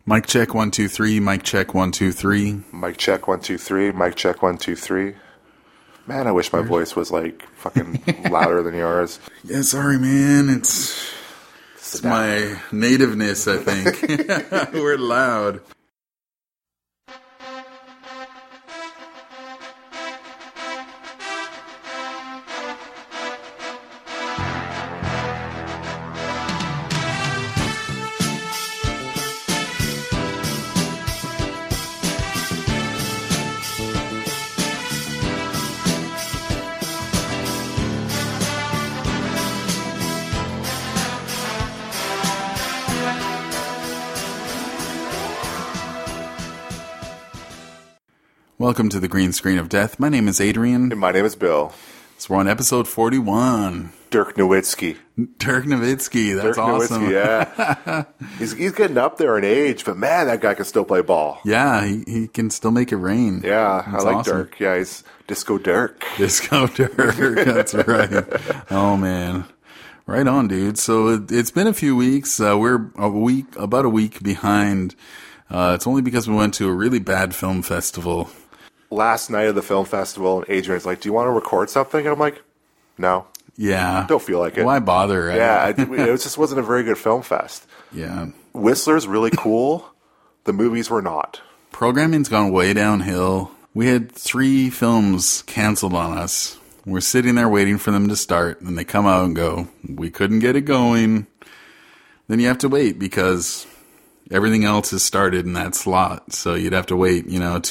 Mic check 1 2 3. Mic check 1 2 3. Mic check 1 2 3. Mic check 1 2 3. Man, I wish my voice was like fucking louder than yours. Yeah, sorry, man. It's my nativeness, I think. We're loud. Welcome to the Green Screen of Death. My name is Adrian. And my name is Bill. So we're on episode 41. Dirk Nowitzki. Dirk Nowitzki, that's Dirk awesome. Nowitzki, yeah. he's getting up there in age, but man, that guy can still play ball. Yeah, he can still make it rain. Yeah, That's I like awesome. Dirk. Yeah, he's Disco Dirk. Disco Dirk, that's right. Oh, man. Right on, dude. So it's been a few weeks. We're about a week behind. It's only because we went to a really bad film festival. Last night of the film festival, and Adrian's like, do you want to record something? And I'm like, no. Yeah. Don't feel like it. Why bother, right? Yeah, it just wasn't a very good film fest. Yeah. Whistler's really cool. The movies were not. Programming's gone way downhill. We had 3 films canceled on us. We're sitting there waiting for them to start, and they come out and go, we couldn't get it going. Then you have to wait because everything else has started in that slot. So you'd have to wait,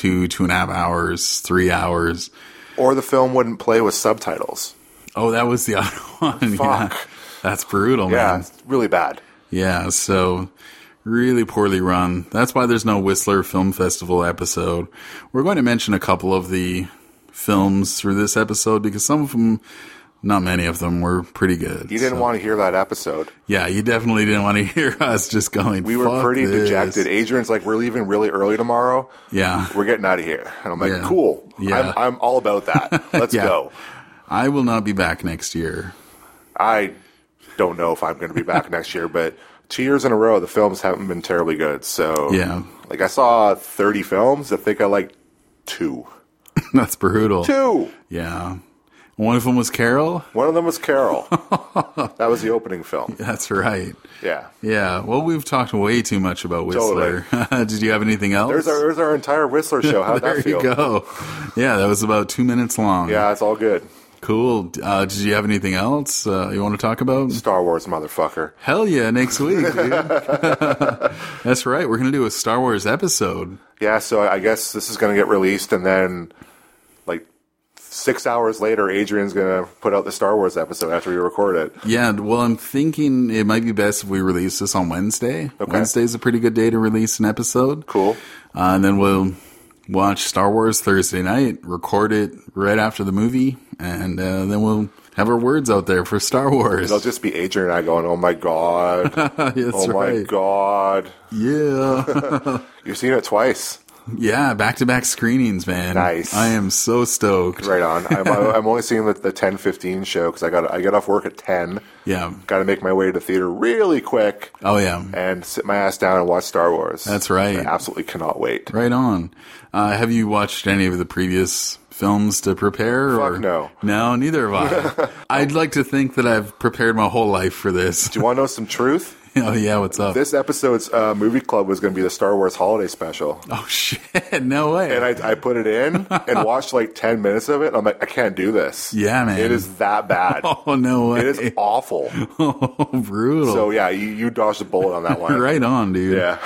2.5 hours, 3 hours. Or the film wouldn't play with subtitles. Oh, that was the other one. Fuck. Yeah. That's brutal, Yeah, man. it's really bad. Yeah, so really poorly run. That's why there's no Whistler Film Festival episode. We're going to mention a couple of the films through this episode because some of them, not many of them, were pretty good. You didn't want to hear that episode. Yeah, you definitely didn't want to hear us just going, We were "Fuck pretty this." dejected. Adrian's like, we're leaving really early tomorrow. Yeah. We're getting out of here. And I'm like, Yeah. cool. Yeah. I'm all about that. Let's Yeah. go. I will not be back next year. I don't know if I'm going to be back next year, but 2 years in a row, the films haven't been terribly good. So, Yeah. like, I saw 30 films. I think I liked 2. That's brutal. 2! Yeah. One of them was Carol? One of them was Carol. That was the opening film. That's right. Yeah. Yeah. Well, we've talked way too much about Whistler. Did you have anything else? There's our entire Whistler show. How'd there that feel? you go. Yeah, that was about 2 minutes long. Yeah, it's all good. Cool. Did you have anything else you want to talk about? Star Wars, motherfucker. Hell yeah, next week, dude. That's right. We're going to do a Star Wars episode. Yeah, so I guess this is going to get released, and then, like, 6 hours later, Adrian's going to put out the Star Wars episode after we record it. Yeah, well, I'm thinking it might be best if we release this on Wednesday. Okay. Wednesday's a pretty good day to release an episode. Cool. And then we'll watch Star Wars Thursday night, record it right after the movie, and then we'll have our words out there for Star Wars. It'll just be Adrian and I going, oh my God. That's oh my right. God. Yeah. You've seen it twice. Yeah, back-to-back screenings, man. Nice. I am so stoked. Right on. I'm only seeing the 10:15 show because I get off work at 10. Yeah. Got to make my way to the theater really quick Oh, yeah. and sit my ass down and watch Star Wars. That's right. I absolutely cannot wait. Right on. Have you watched any of the previous films to prepare? Fuck no. No, neither have I. I'd like to think that I've prepared my whole life for this. Do you want to know some truth? Oh, yeah, what's up? This episode's movie club was going to be the Star Wars holiday special. Oh, shit. No way. And I put it in and watched like 10 minutes of it. And I'm like, I can't do this. Yeah, man. It is that bad. Oh, no way. It is awful. Oh, brutal. So yeah, you dodged a bullet on that one. Right on, dude. Yeah.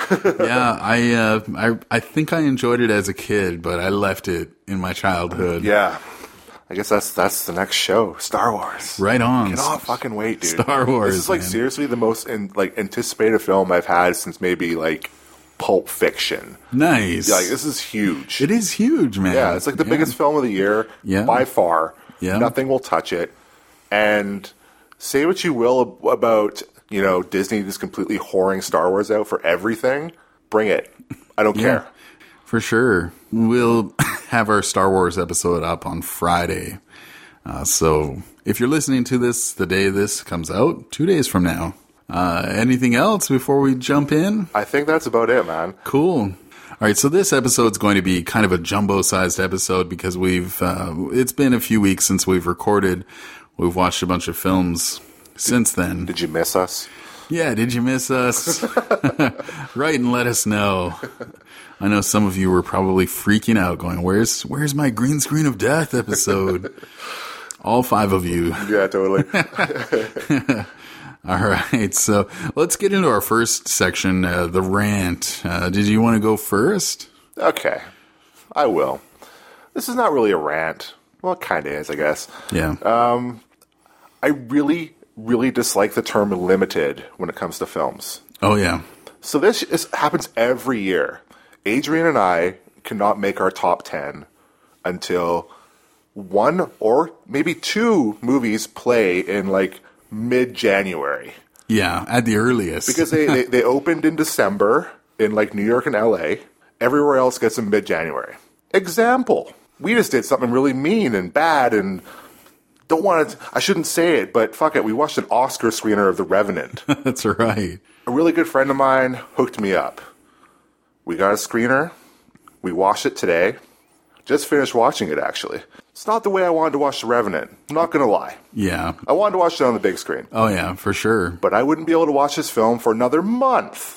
Yeah, I think I enjoyed it as a kid, but I left it in my childhood. Yeah. I guess that's the next show, Star Wars. Right on. Cannot fucking wait, dude. Star Wars, This is like man. seriously the most anticipated film I've had since maybe like Pulp Fiction. Nice. Like this is huge. It is huge, man. Yeah, it's like the biggest film of the year by far. Yeah. Nothing will touch it. And say what you will about, Disney just completely whoring Star Wars out for everything. Bring it. I don't care. For sure. We'll have our Star Wars episode up on Friday. So if you're listening to this the day this comes out, 2 days from now, Anything else before we jump in? I think that's about it, man. Cool. All right, so this episode's going to be kind of a jumbo-sized episode because it's been a few weeks since we've recorded. We've watched a bunch of films since then. Did you miss us? Yeah, did you miss us? Write and let us know. I know some of you were probably freaking out going, where's my green screen of death episode? All 5 of you. Yeah, totally. All right, so let's get into our first section, the rant. Did you want to go first? Okay, I will. This is not really a rant. Well, it kind of is, I guess. Yeah. I really, really dislike the term limited when it comes to films. Oh, yeah. So this happens every year. Adrian and I cannot make our top 10 until 1 or maybe 2 movies play in like mid-January. Yeah, at the earliest. Because they opened in December in like New York and LA. Everywhere else gets in mid-January. Example. We just did something really mean and bad and don't want to... I shouldn't say it, but fuck it. We watched an Oscar screener of The Revenant. That's right. A really good friend of mine hooked me up. We got a screener. We watched it today. Just finished watching it, actually. It's not the way I wanted to watch The Revenant. I'm not going to lie. Yeah. I wanted to watch it on the big screen. Oh, yeah, for sure. But I wouldn't be able to watch this film for another month.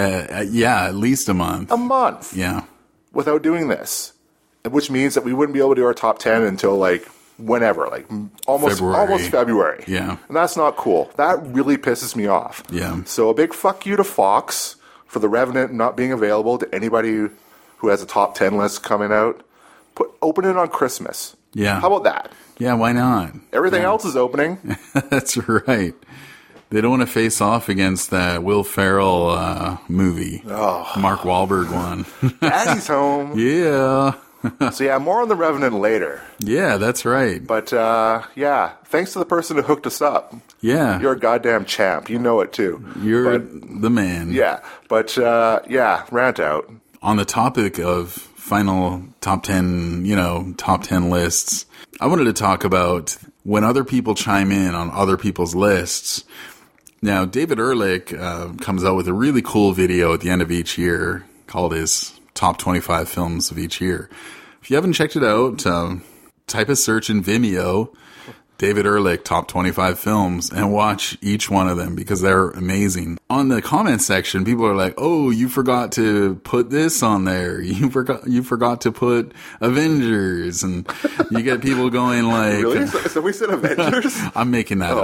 Yeah, at least a month. A month. Yeah. Without doing this. Which means that we wouldn't be able to do our top 10 until, like, whenever. Like, almost February. Yeah. And that's not cool. That really pisses me off. Yeah. So a big fuck you to Fox for The Revenant not being available to anybody who has a top 10 list coming out. Open it on Christmas. Yeah. How about that? Yeah, why not? Everything else is opening. That's right. They don't want to face off against that Will Ferrell movie. Oh. Mark Wahlberg one. Daddy's home. Yeah. So yeah, more on The Revenant later. Yeah, that's right. But yeah, thanks to the person who hooked us up. Yeah. You're a goddamn champ. You know it too. You're the man. Yeah. But yeah, rant out. On the topic of final top 10, top 10 lists, I wanted to talk about when other people chime in on other people's lists. Now, David Ehrlich comes out with a really cool video at the end of each year called his top 25 films of each year. If you haven't checked it out, type a search in Vimeo, David Ehrlich top 25 films, and watch each one of them because they're amazing. On the comment section, people are like, "Oh, you forgot to put this on there. You forgot to put Avengers," and you get people going like, "Really? So we said Avengers?" I'm making that up.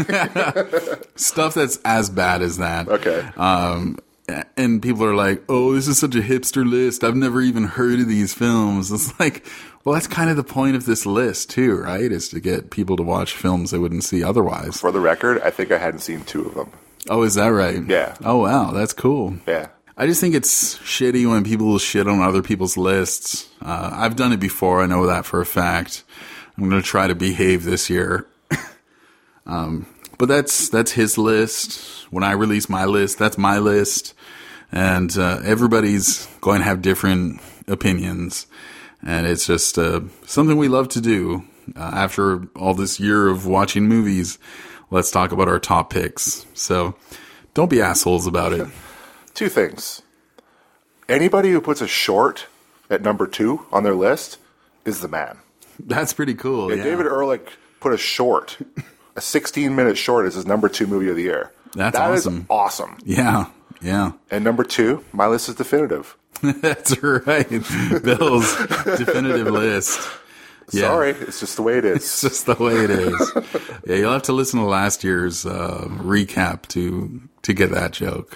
Okay. Stuff that's as bad as that. Okay. And people are like, "Oh, this is such a hipster list. I've never even heard of these films." It's like, well, that's kind of the point of this list too, right? Is to get people to watch films they wouldn't see otherwise. For the record, I think I hadn't seen 2 of them. Oh, is that right? Yeah. Oh, wow. That's cool. Yeah. I just think it's shitty when people shit on other people's lists. I've done it before. I know that for a fact. I'm going to try to behave this year. But that's his list. When I release my list, that's my list. And everybody's going to have different opinions. And it's just something we love to do. After all this year of watching movies, let's talk about our top picks. So don't be assholes about it. 2 things. Anybody who puts a short at number 2 on their list is the man. That's pretty cool. Yeah. David Ehrlich put a short, a 16-minute short as his number 2 movie of the year. That awesome. Is awesome. Yeah. Yeah. And number 2, my list is definitive. That's right. Bill's definitive list. Yeah. Sorry, it's just the way it is. It's just the way it is. Yeah, you'll have to listen to last year's recap to get that joke.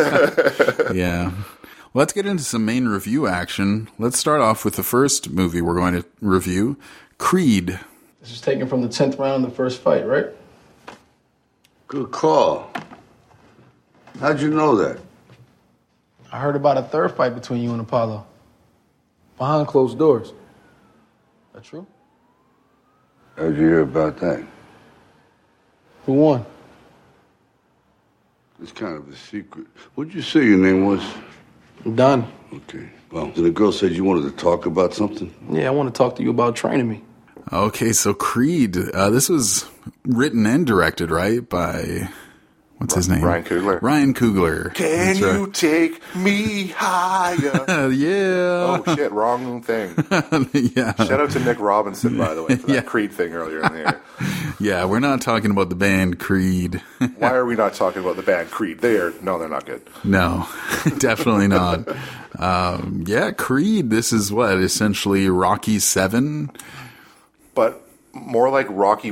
Yeah. Well, let's get into some main review action. Let's start off with the first movie we're going to review, Creed. This is taken from the 10th round of the first fight, right? Good call. How'd you know that? I heard about a third fight between you and Apollo. Behind closed doors. That true? How'd you hear about that? Who won? It's kind of a secret. What'd you say your name was? Don. Okay. Well, the girl said you wanted to talk about something? Yeah, I want to talk to you about training me. Okay, so Creed. This was written and directed, right? By What's his name? Ryan Coogler. Ryan Coogler. Can That's you right. take me higher? Yeah. Oh shit, wrong thing. Yeah. Shout out to Nick Robinson, by the way, for that Yeah. Creed thing earlier in the year. Yeah, we're not talking about the band Creed. Why are we not talking about the band Creed? They're not good. No, definitely not. Yeah, Creed, this is what, essentially Rocky 7? But more like Rocky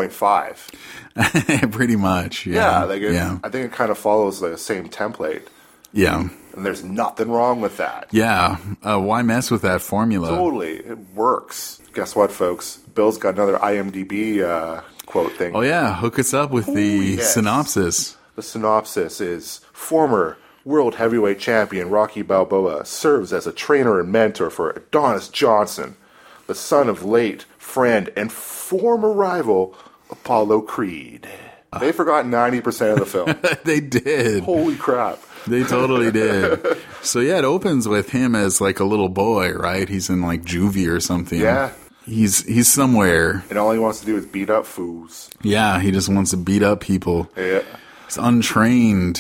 1.5. Pretty much, Yeah, yeah. I think it kind of follows the same template, Yeah. and there's nothing wrong with that. Yeah. Why mess with that formula? Totally, it works. Guess what, folks? Bill's got another IMDb quote thing. Oh, yeah, hook us up with the yes. synopsis. The synopsis is: former world heavyweight champion Rocky Balboa serves as a trainer and mentor for Adonis Johnson, the son of late friend and former rival Apollo Creed. They forgot 90% of the film. They did. Holy crap. They totally did. So, yeah, it opens with him as like a little boy, right? He's in like juvie or something. Yeah. He's somewhere. And all he wants to do is beat up fools. Yeah, he just wants to beat up people. Yeah. He's untrained.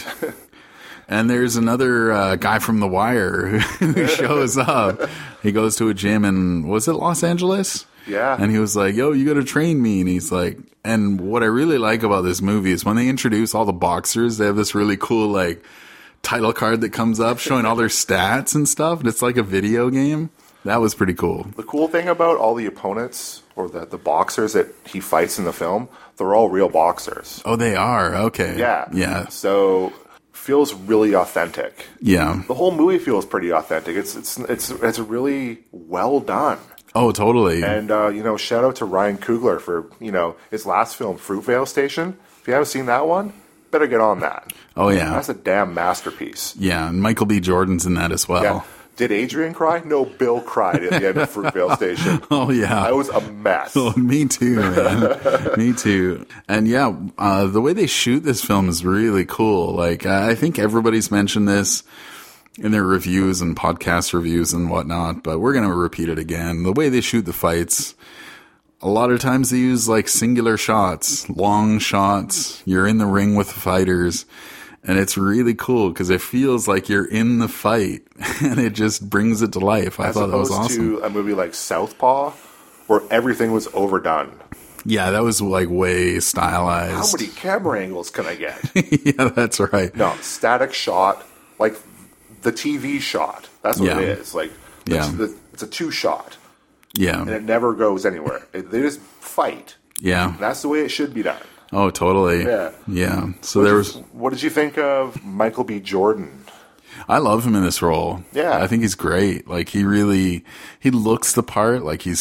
And there's another guy from The Wire who shows up. He goes to a gym in, was it Los Angeles? Yeah. And he was like, yo, you got to train me. And he's like, and what I really like about this movie is when they introduce all the boxers, they have this really cool, like, title card that comes up showing all their stats and stuff. And it's like a video game. That was pretty cool. The cool thing about all the opponents, or the boxers that he fights in the film, they're all real boxers. Oh, they are? Okay. Yeah. Yeah. So, feels really authentic. Yeah. The whole movie feels pretty authentic. It's really well done. Oh, totally. And, shout out to Ryan Coogler for, his last film, Fruitvale Station. If you haven't seen that one, better get on that. Oh, yeah. That's a damn masterpiece. Yeah, and Michael B. Jordan's in that as well. Yeah. Did Adrian cry? No, Bill cried at the end of Fruitvale Station. Oh, yeah. I was a mess. Oh, me too, man. Me too. And yeah, the way they shoot this film is really cool. Like, I think everybody's mentioned this in their reviews and podcast reviews and whatnot, but we're going to repeat it again. The way they shoot the fights, a lot of times they use like singular shots, long shots. You're in the ring with the fighters. And it's really cool because it feels like you're in the fight, and it just brings it to life. I thought that was awesome. As opposed to a movie like Southpaw, where everything was overdone. Yeah, that was like way How stylized. many camera angles can I get? Yeah, that's right. No, static shot, like the TV shot. That's what Yeah. it is. Like, Yeah. it's a two shot, and Yeah, it never goes anywhere. They just fight. yeah. That's the way it should be done. Oh, totally. Yeah. Yeah. So there was. What did you think of Michael B. Jordan? I love him in this role. Yeah. I think he's great. Like he looks the part. Like he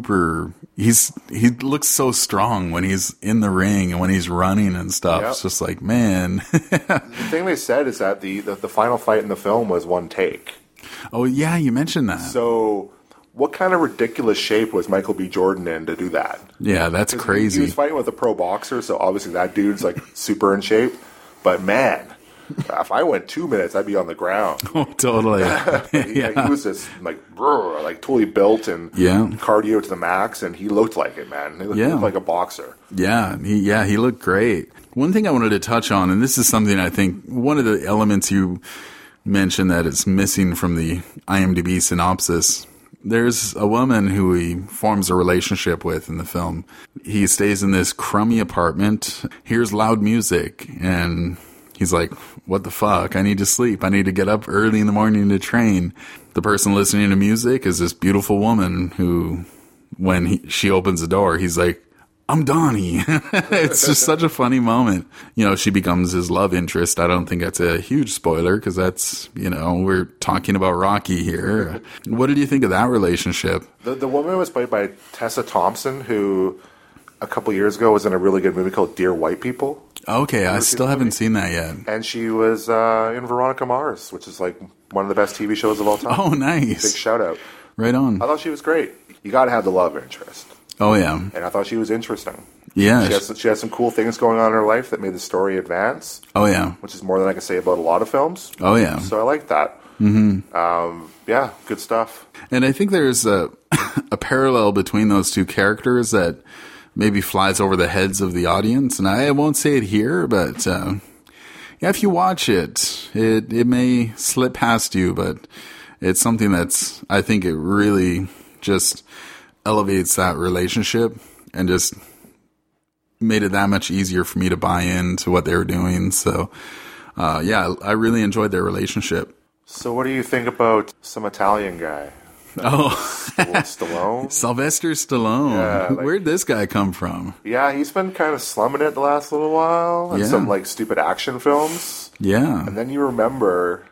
looks so strong when he's in the ring and when he's running and stuff. Yep. It's just like, man. The thing they said is that the final fight in the film was one take. Oh yeah, you mentioned that. So, what kind of ridiculous shape was Michael B. Jordan in to do that? Yeah, that's He crazy. was fighting with a pro boxer, so obviously that dude's like super in shape. But man, if I went 2 minutes, I'd be on the ground. Oh, totally. He was just like totally built and Yeah. cardio to the max, and he looked like it, man. He Yeah. looked like a boxer. Yeah, he looked great. One thing I wanted to touch on, and this is something I think one of the elements you mentioned that is missing from the IMDb synopsis. There's a woman who he forms a relationship with in the film. He stays in this crummy apartment, hears loud music, and he's like, what the fuck? I need to sleep. I need to get up early in the morning to train. The person listening to music is this beautiful woman who, when she opens the door, he's like, I'm Donnie. It's just such a funny moment. You know, she becomes his love interest. I don't think that's a huge spoiler because that's, we're talking about Rocky here. What did you think of that relationship? The woman was played by Tessa Thompson, who a couple years ago was in a really good movie called Dear White People. Okay, I seen still the haven't movie? seen that yet. And she was in Veronica Mars, which is like one of the best TV shows of all time. Oh, Big nice. shout out. Right on. I thought she was great. You got to have the love interest. Oh, yeah. And I thought she was interesting. Yeah. She has some cool things going on in her life that made the story advance, Oh, yeah. which is more than I can say about a lot of films. Oh, yeah. So I like that. Mm-hmm. Yeah, good stuff. And I think there's a parallel between those two characters that maybe flies over the heads of the audience. And I won't say it here, but Yeah, if you watch it, it may slip past you, but it's something that's, I think it really just elevates that relationship and just made it that much easier for me to buy into what they were doing. So, yeah, I really enjoyed their relationship. So what do you think about some Italian guy? Stallone? Sylvester Stallone. Yeah, Where'd this guy come from? Yeah, he's been kind of slumming it the last little while. And some like stupid action films. Yeah. And then you remember,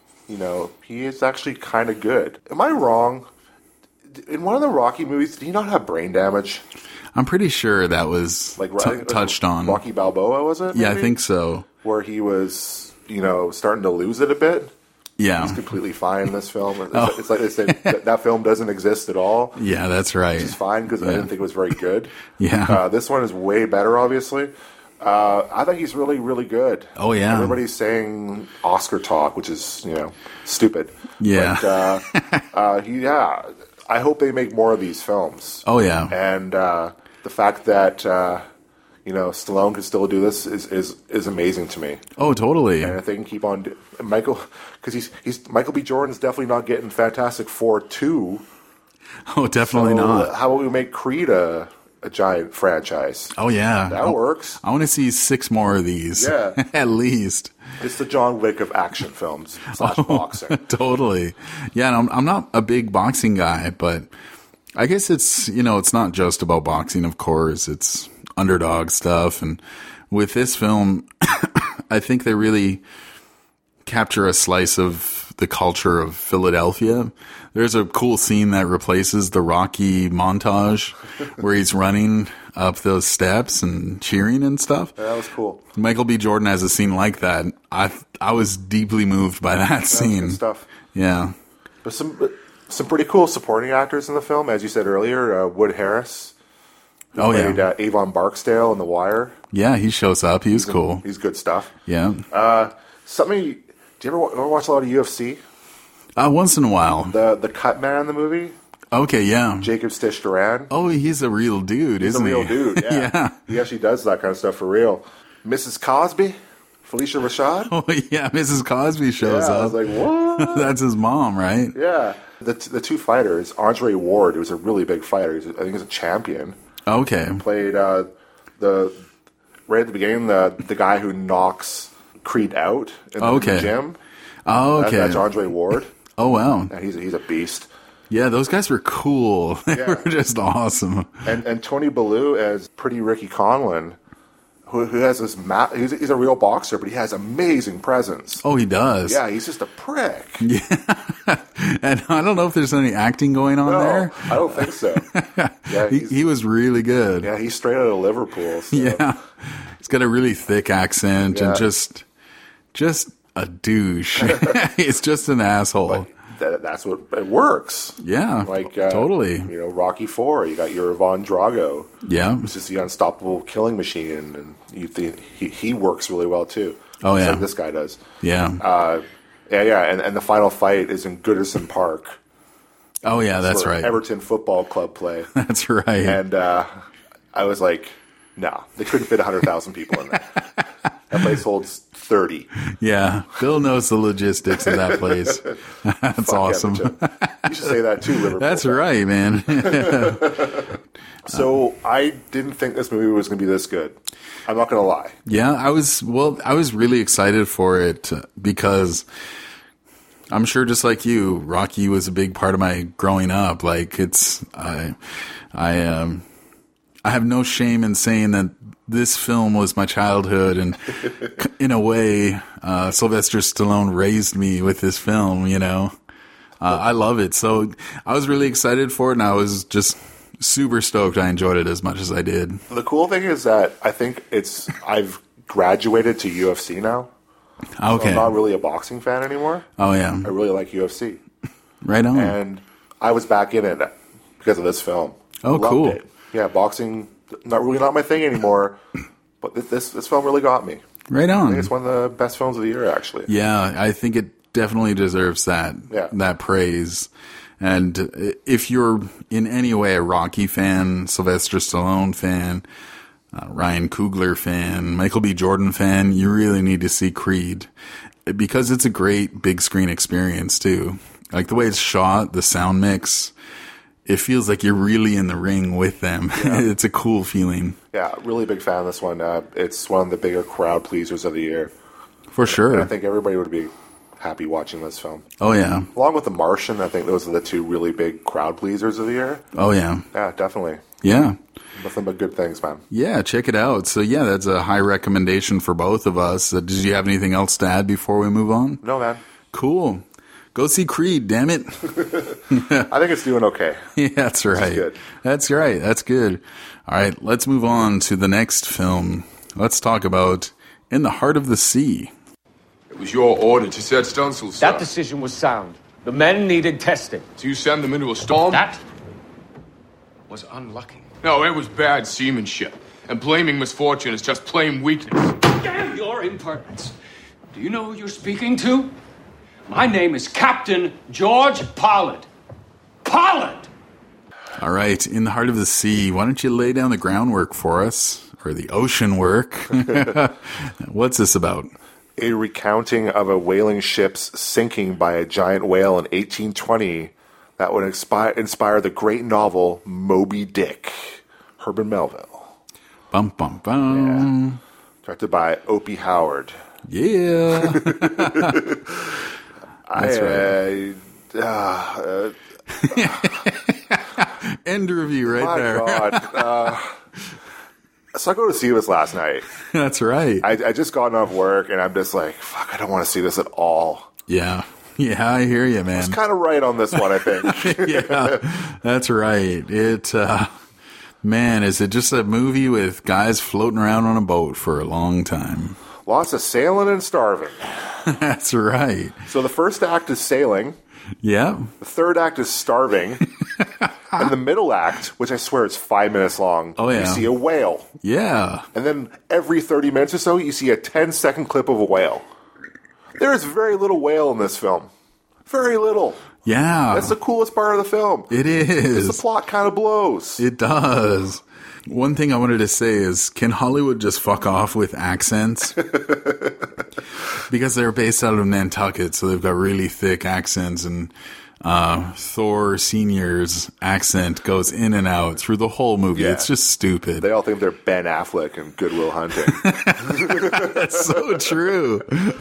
he is actually kind of good. Am I wrong? In one of the Rocky movies, did he not have brain damage? I'm pretty sure that was touched on. Rocky Balboa, was it? Yeah, maybe? I think so. Where he was, starting to lose it a bit. Yeah. He's completely fine in this film. It's like they said, that film doesn't exist at all. Yeah, that's right. Which is fine because I didn't think it was very good. Yeah. This one is way better, obviously. I think he's really, really good. Oh, yeah. Everybody's saying Oscar talk, which is, stupid. Yeah. But, I hope they make more of these films. Oh, yeah. And the fact that, Stallone can still do this is amazing to me. Oh, totally. And if they can keep on... Michael... Because Michael B. Jordan's definitely not getting Fantastic Four 2. Oh, definitely not. How about we make Creed a giant franchise? Oh, yeah. That works. I want to see 6 more of these. Yeah. At least. It's the John Wick of action films / boxing. Totally. Yeah, and I'm not a big boxing guy, but I guess it's, it's not just about boxing, of course. It's underdog stuff. And with this film, I think they really capture a slice of the culture of Philadelphia. There's a cool scene that replaces the Rocky montage where he's running up those steps and cheering and stuff. Yeah, that was cool. Michael B. Jordan has a scene like that. I was deeply moved by that scene. Good stuff. Yeah. There's some pretty cool supporting actors in the film, as you said earlier. Wood Harris. Oh, played, yeah. Avon Barksdale in The Wire. Yeah, he shows up. He's cool. He's good stuff. Yeah. Do you ever watch a lot of UFC? Once in a while. The cut man in the movie? Okay, yeah. Jacob Stitch Duran. Oh, he's a real dude, isn't he? He's a real dude, yeah. Yeah. He actually does that kind of stuff for real. Mrs. Cosby? Felicia Rashad? Oh, yeah, Mrs. Cosby shows up. I was like, what? That's his mom, right? Yeah. The two fighters, Andre Ward, who's a really big fighter, I think he's a champion. Okay. Played right at the beginning, the guy who knocks Creed out in the gym. Oh, okay. That's Andre Ward. Oh, wow. And he's a beast. Yeah, those guys were cool. They were just awesome. And Tony Bellew as Pretty Ricky Conlon, who has this he's a real boxer, but he has amazing presence. Oh, he does. Yeah, he's just a prick. Yeah. And I don't know if there's any acting going on there. I don't think so. Yeah, he was really good. Yeah, he's straight out of Liverpool. So. Yeah. He's got a really thick accent and just a douche. He's just an asshole. But that's what it works. Yeah, totally. Rocky IV, you got your Ivan Drago. Yeah. It's just the unstoppable killing machine, and you think he works really well too. Oh, yeah. Like this guy does. Yeah. And the final fight is in Goodison Park. Oh, yeah, that's right. Everton Football Club play. That's right. And I was like, no, they couldn't fit 100,000 people in there. That place holds 30. Yeah, Bill knows the logistics of that place. That's awesome. You should say that too, Liverpool. That's right, man. So I didn't think this movie was going to be this good. I'm not going to lie. Yeah, I was really excited for it because I'm sure just like you, Rocky was a big part of my growing up. Like I have no shame in saying that this film was my childhood, and in a way, Sylvester Stallone raised me with this film, I love it. So I was really excited for it, and I was just super stoked I enjoyed it as much as I did. The cool thing is that I think I've graduated to UFC now. Okay. So I'm not really a boxing fan anymore. Oh, yeah. I really like UFC. Right on. And I was back in it because of this film. Oh, Loved cool. it. Yeah, boxing, not my thing anymore, but this film really got me. Right I on. think it's one of the best films of the year, actually. Yeah, I think it definitely deserves that praise. And if you're in any way a Rocky fan, Sylvester Stallone fan, Ryan Coogler fan, Michael B. Jordan fan, you really need to see Creed because it's a great big screen experience too. Like the way it's shot, the sound mix, it feels like you're really in the ring with them. Yeah. It's a cool feeling. Yeah, really big fan of this one. It's one of the bigger crowd pleasers of the year. For sure. And I think everybody would be happy watching this film. Oh, yeah. Along with The Martian, I think those are the two really big crowd pleasers of the year. Oh, yeah. Yeah, definitely. Yeah. Nothing but good things, man. Yeah, check it out. So, yeah, that's a high recommendation for both of us. Did you have anything else to add before we move on? No, man. Cool. Go see Creed, damn it. I think it's doing okay. Yeah, that's right. Good. That's right. That's good. All right, let's move on to the next film. Let's talk about In the Heart of the Sea. It was your order to set Stunzel, sir. That decision was sound. The men needed testing. So you send them into a storm? That was unlucky. No, it was bad seamanship. And blaming misfortune is just plain weakness. Damn your impertinence. Do you know who you're speaking to? My name is Captain George Pollard. Pollard! All right, In the Heart of the Sea. Why don't you lay down the groundwork for us? Or the ocean work. What's this about? A recounting of a whaling ship's sinking by a giant whale in 1820 that would inspire the great novel Moby Dick. Herman Melville. Bum, bum, bum. Yeah. Directed by Opie Howard. Yeah. That's right. End review right my there. God. So I go to see this last night. That's right. I just gotten off work, and I'm just like, fuck, I don't want to see this at all. Yeah. Yeah, I hear you, man. It's kind of right on this one, I think. Yeah, that's right. Man, is it just a movie with guys floating around on a boat for a long time? Lots of sailing and starving. That's right. So the first act is sailing. Yeah. The third act is starving. And the middle act, which I swear is 5 minutes long, you see a whale. Yeah. And then every 30 minutes or so, you see a 10-second clip of a whale. There is very little whale in this film. Very little. Yeah. That's the coolest part of the film. It is. The plot kind of blows. It does. One thing I wanted to say is, can Hollywood just fuck off with accents? Because they're based out of Nantucket, so they've got really thick accents, and Thor Sr.'s accent goes in and out through the whole movie. Yeah. It's just stupid. They all think they're Ben Affleck in Good Will Hunting. That's so true.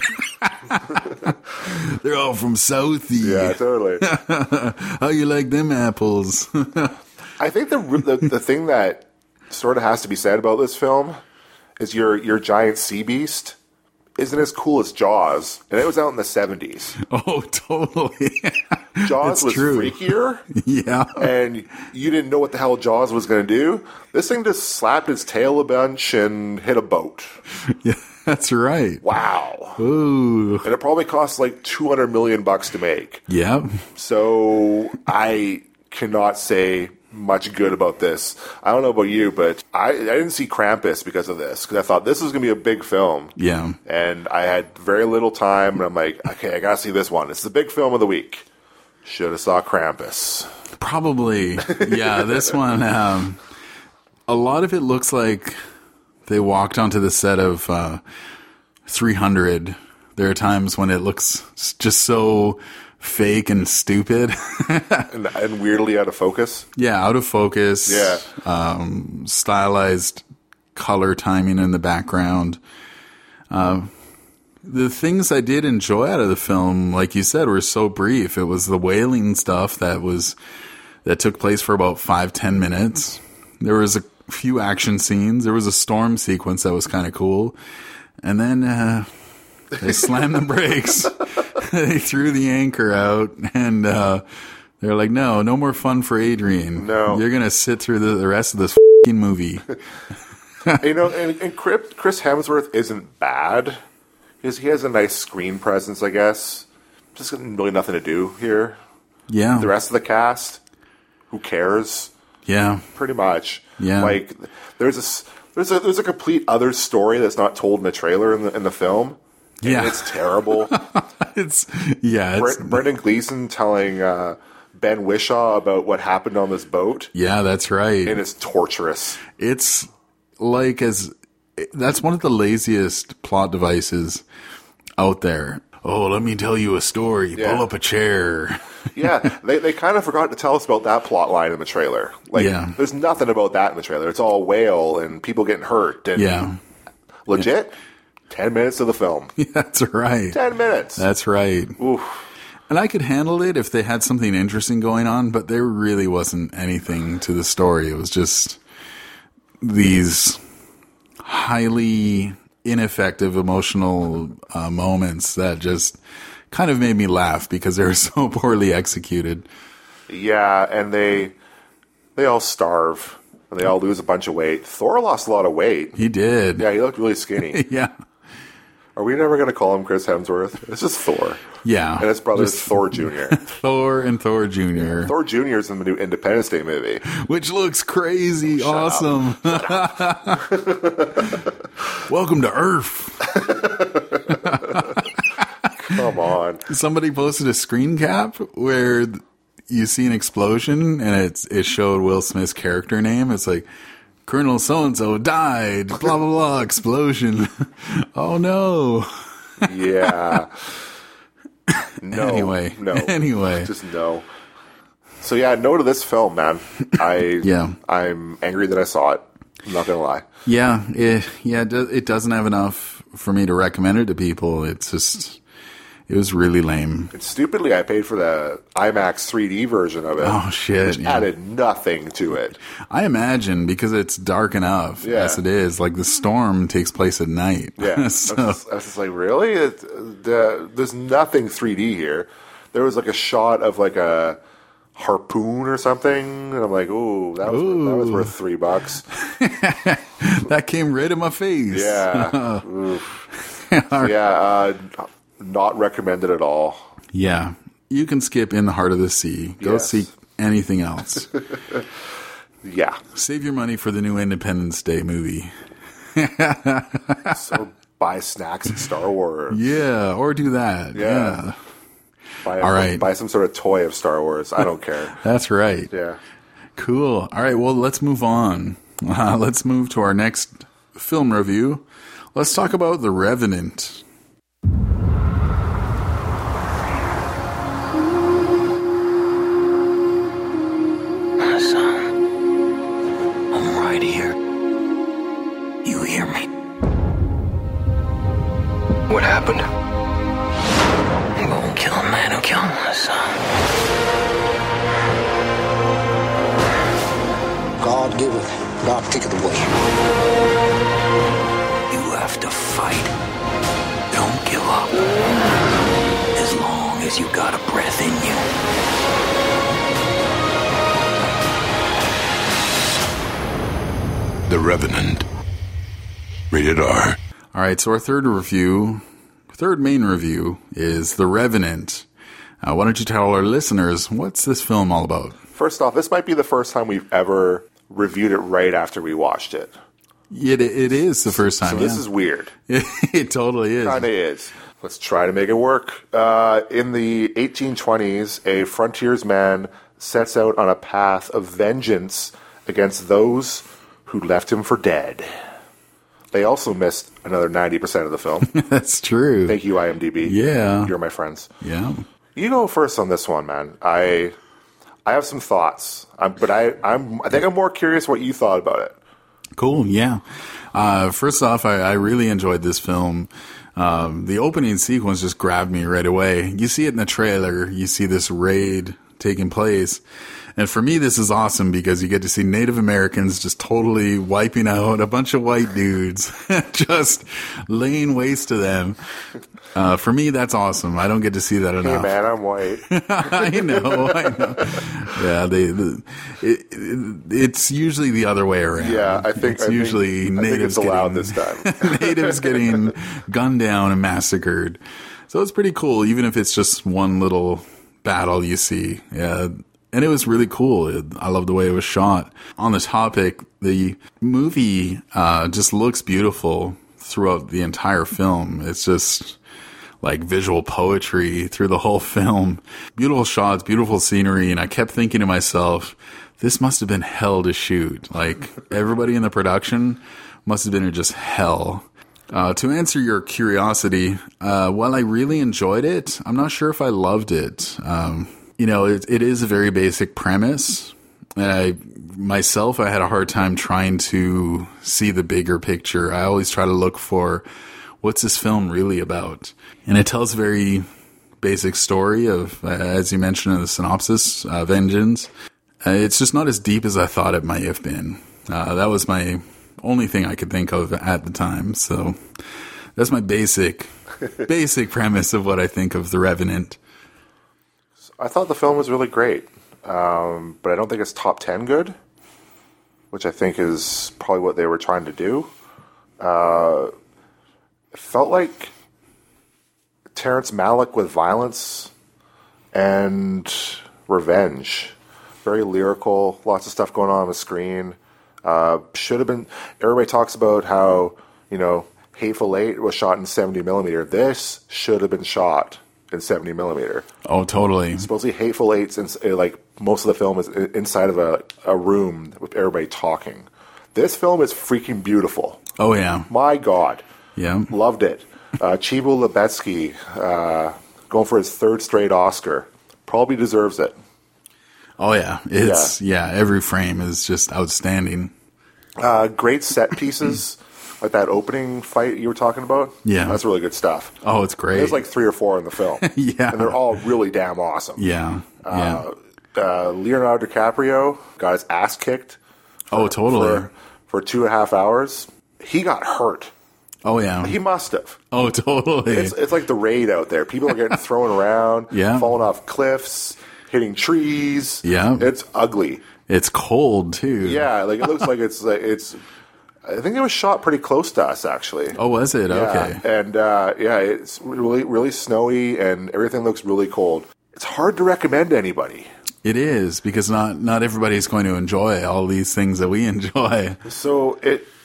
They're all from Southie. Yeah, totally. How you like them apples? I think the thing that sort of has to be said about this film is your giant sea beast isn't as cool as Jaws, and it was out in the 70s. Oh, totally. Jaws was true. freakier. Yeah. And you didn't know what the hell Jaws was going to do. This thing just slapped its tail a bunch and hit a boat. Yeah, that's right. Wow. Ooh. And it probably cost like $200 million to make. Yeah. So I cannot say much good about this. I don't know about you, but I didn't see Krampus because of this, because I thought this was going to be a big film. Yeah. And I had very little time, and I'm like, okay, I got to see this one. It's the big film of the week. Should have saw Krampus. Probably. Yeah, this one, a lot of it looks like they walked onto the set of 300. There are times when it looks just so fake and stupid. and weirdly out of focus. Yeah, out of focus. Yeah. Stylized color timing in the background. The things I did enjoy out of the film, like you said, were so brief. It was the whaling stuff that took place for about 5-10 minutes. There was a few action scenes. There was a storm sequence that was kind of cool. And then they slammed the brakes. They threw the anchor out, and they're like, no more fun for Adrian. No. You're going to sit through the rest of this f***ing movie. And Chris Hemsworth isn't bad. He has a nice screen presence, I guess. Just really nothing to do here. Yeah. The rest of the cast, who cares? Yeah. Pretty much. Yeah. Like there's a complete other story that's not told in the trailer in the film. Yeah. It's terrible. Brendan Gleeson telling Ben Whishaw about what happened on this boat. Yeah, that's right. And it's torturous. It's that's one of the laziest plot devices out there. Oh, let me tell you a story. Yeah. Pull up a chair. Yeah, they kind of forgot to tell us about that plot line in the trailer. Like, Yeah. there's nothing about that in the trailer. It's all whale and people getting hurt. And Yeah. legit, 10 minutes of the film. That's right. 10 minutes. That's right. Oof. And I could handle it if they had something interesting going on, but there really wasn't anything to the story. It was just these highly ineffective emotional moments that just kind of made me laugh because they were so poorly executed. Yeah, and they all starve. And they all lose a bunch of weight. Thor lost a lot of weight. He did. Yeah, he looked really skinny. Yeah. Are we never going to call him Chris Hemsworth? It's just Thor. Yeah. And his brother's Just Thor Jr. Thor and Thor Jr. Thor Jr. is in the new Independence Day movie. Which looks crazy awesome. Welcome to Earth. Come on. Somebody posted a screen cap where you see an explosion and it showed Will Smith's character name. It's like, Colonel so-and-so died, blah, blah, blah, explosion. Oh, no. Yeah. No. Anyway. Just no. So yeah, no to this film, man. I'm angry that I saw it. I'm not going to lie. Yeah, it doesn't have enough for me to recommend it to people. It's just... It was really lame. And stupidly, I paid for the IMAX 3D version of it. Oh, shit. Which added nothing to it. I imagine because it's dark enough as it is. Like the storm takes place at night. Yeah. So, I was just like, really? There's nothing 3D here. There was like a shot of like a harpoon or something. And I'm like, ooh, that was worth $3. That came right in my face. Yeah. Not recommended at all. Yeah. You can skip In the Heart of the Sea. Go see anything else. Yeah. Save your money for the new Independence Day movie. So buy snacks at Star Wars. Yeah, or do that. Yeah. Buy some sort of toy of Star Wars. I don't care. That's right. Yeah. Cool. All right, well, let's move on. Let's move to our next film review. Let's talk about The Revenant. What happened? I'm gonna kill a man who killed my son. God giveth, God taketh away. You have to fight. Don't give up. As long as you got a breath in you. The Revenant. Rated R. All right, so our third main review is The Revenant. Why don't you tell our listeners, what's this film all about? First off, this might be the first time we've ever reviewed it right after we watched it. It is the first time. So this is weird. It totally is. Kind of is. Let's try to make it work. In the 1820s, a frontiersman sets out on a path of vengeance against those who left him for dead. They also missed another 90% of the film. That's true. Thank you, IMDb. Yeah. You're my friends. Yeah. You go first on this one, man. I have some thoughts, but I think I'm more curious what you thought about it. Cool, yeah. First off, I really enjoyed this film. The opening sequence just grabbed me right away. You see it in the trailer. You see this raid taking place. And for me, this is awesome because you get to see Native Americans just totally wiping out a bunch of white dudes, just laying waste to them. For me, that's awesome. I don't get to see that enough. Hey, man, I'm white. I know. Yeah, it's usually the other way around. Yeah, I think natives it's allowed this time. Natives getting gunned down and massacred. So it's pretty cool, even if it's just one little battle you see. Yeah. And it was really cool. I love the way it was shot. On the topic, the movie just looks beautiful throughout the entire film. It's just like visual poetry through the whole film. Beautiful shots, beautiful scenery. And I kept thinking to myself, this must have been hell to shoot. Like, everybody in the production must have been just hell. To answer your curiosity, while I really enjoyed it, I'm not sure if I loved it. It is a very basic premise. I had a hard time trying to see the bigger picture. I always try to look for, what's this film really about? And it tells a very basic story of, as you mentioned in the synopsis, vengeance. It's just not as deep as I thought it might have been. That was my only thing I could think of at the time. So that's my basic premise of what I think of The Revenant. I thought the film was really great, but I don't think it's top 10 good, which I think is probably what they were trying to do. It felt like Terrence Malick with violence and revenge. Very lyrical, lots of stuff going on the screen. Should have been. Everybody talks about how, Hateful Eight was shot in 70mm. This should have been shot in 70mm. Oh, totally. Supposedly Hateful Eight's most of the film is inside of a room with everybody talking. This film is freaking beautiful. Oh, yeah. My God. Yeah. Loved it. Chivo Lebetsky going for his third straight Oscar. Probably deserves it. Oh, yeah. Every frame is just outstanding. Great set pieces, like that opening fight you were talking about. Yeah. That's really good stuff. Oh, it's great. There's like 3 or 4 in the film. Yeah. And they're all really damn awesome. Yeah. Leonardo DiCaprio got his ass kicked. Totally. For 2.5 hours. He got hurt. Oh, yeah. He must have. Oh, totally. It's like the raid out there. People are getting thrown around, falling off cliffs, hitting trees. Yeah. It's ugly. It's cold, too. Yeah, it looks like it's. I think it was shot pretty close to us, actually. Oh, was it? Yeah. Okay. And, it's really, really snowy, and everything looks really cold. It's hard to recommend to anybody. It is, because not everybody's going to enjoy all these things that we enjoy. So,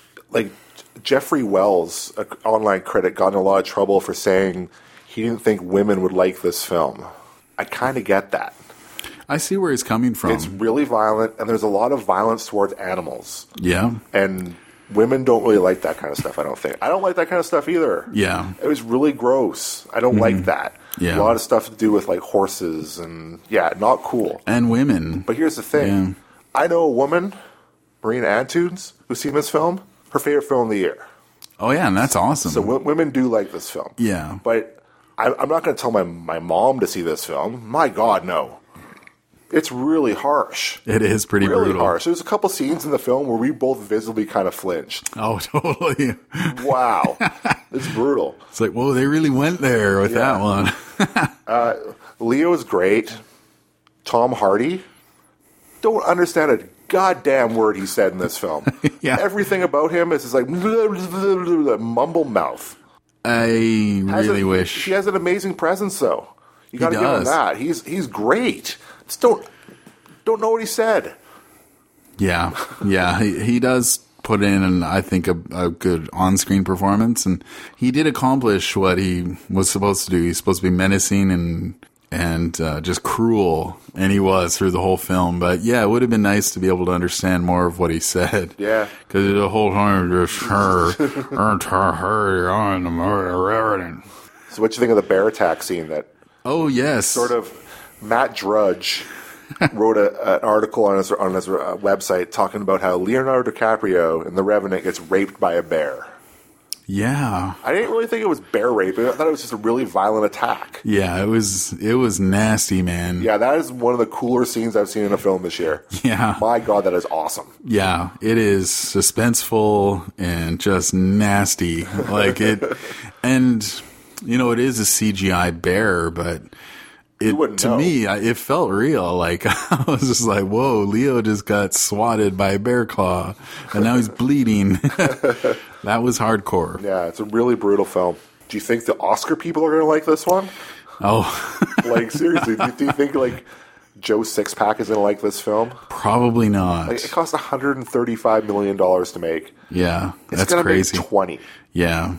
Jeffrey Wells, an online critic, got in a lot of trouble for saying he didn't think women would like this film. I kind of get that. I see where he's coming from. It's really violent, and there's a lot of violence towards animals. Yeah. And women don't really like that kind of stuff, I don't think. I don't like that kind of stuff either. Yeah. It was really gross. I don't like that. Yeah. A lot of stuff to do with, horses, and, not cool. And women. But here's the thing. Yeah. I know a woman, Marina Antunes, who's seen this film. Her favorite film of the year. Oh, yeah, and that's awesome. So women do like this film. Yeah. But I'm not going to tell my mom to see this film. My God, no. It's really harsh. It is pretty really brutal. Harsh. There's a couple scenes in the film where we both visibly kind of flinched. Oh, totally. Wow. It's brutal. It's like, whoa, they really went there with that one. Leo's great. Tom Hardy. Don't understand a goddamn word he said in this film. Yeah. Everything about him is just like mumble mouth. I really wish. He has an amazing presence, though. You got to give him that. He's great. Just don't know what he said. Yeah, he does put in, I think, a good on-screen performance, and he did accomplish what he was supposed to do. He's supposed to be menacing and just cruel, and he was through the whole film. But yeah, it would have been nice to be able to understand more of what he said. Yeah, because the whole time just her on the murder. So, what you think of the bear attack scene? That yes, sort of Matt Drudge wrote an article on his website talking about how Leonardo DiCaprio in The Revenant gets raped by a bear. Yeah. I didn't really think it was bear rape. I thought it was just a really violent attack. Yeah, it was nasty, man. Yeah, that is one of the cooler scenes I've seen in a film this year. Yeah. My God, that is awesome. Yeah, it is suspenseful and just nasty. And, it is a CGI bear, but me, it felt real. I was just like, whoa, Leo just got swatted by a bear claw, and now he's bleeding. That was hardcore. Yeah, it's a really brutal film. Do you think the Oscar people are going to like this one? Oh. Seriously, do you think, Joe Sixpack is going to like this film? Probably not. It cost $135 million to make. Yeah, that's gonna crazy. Make 20. Yeah.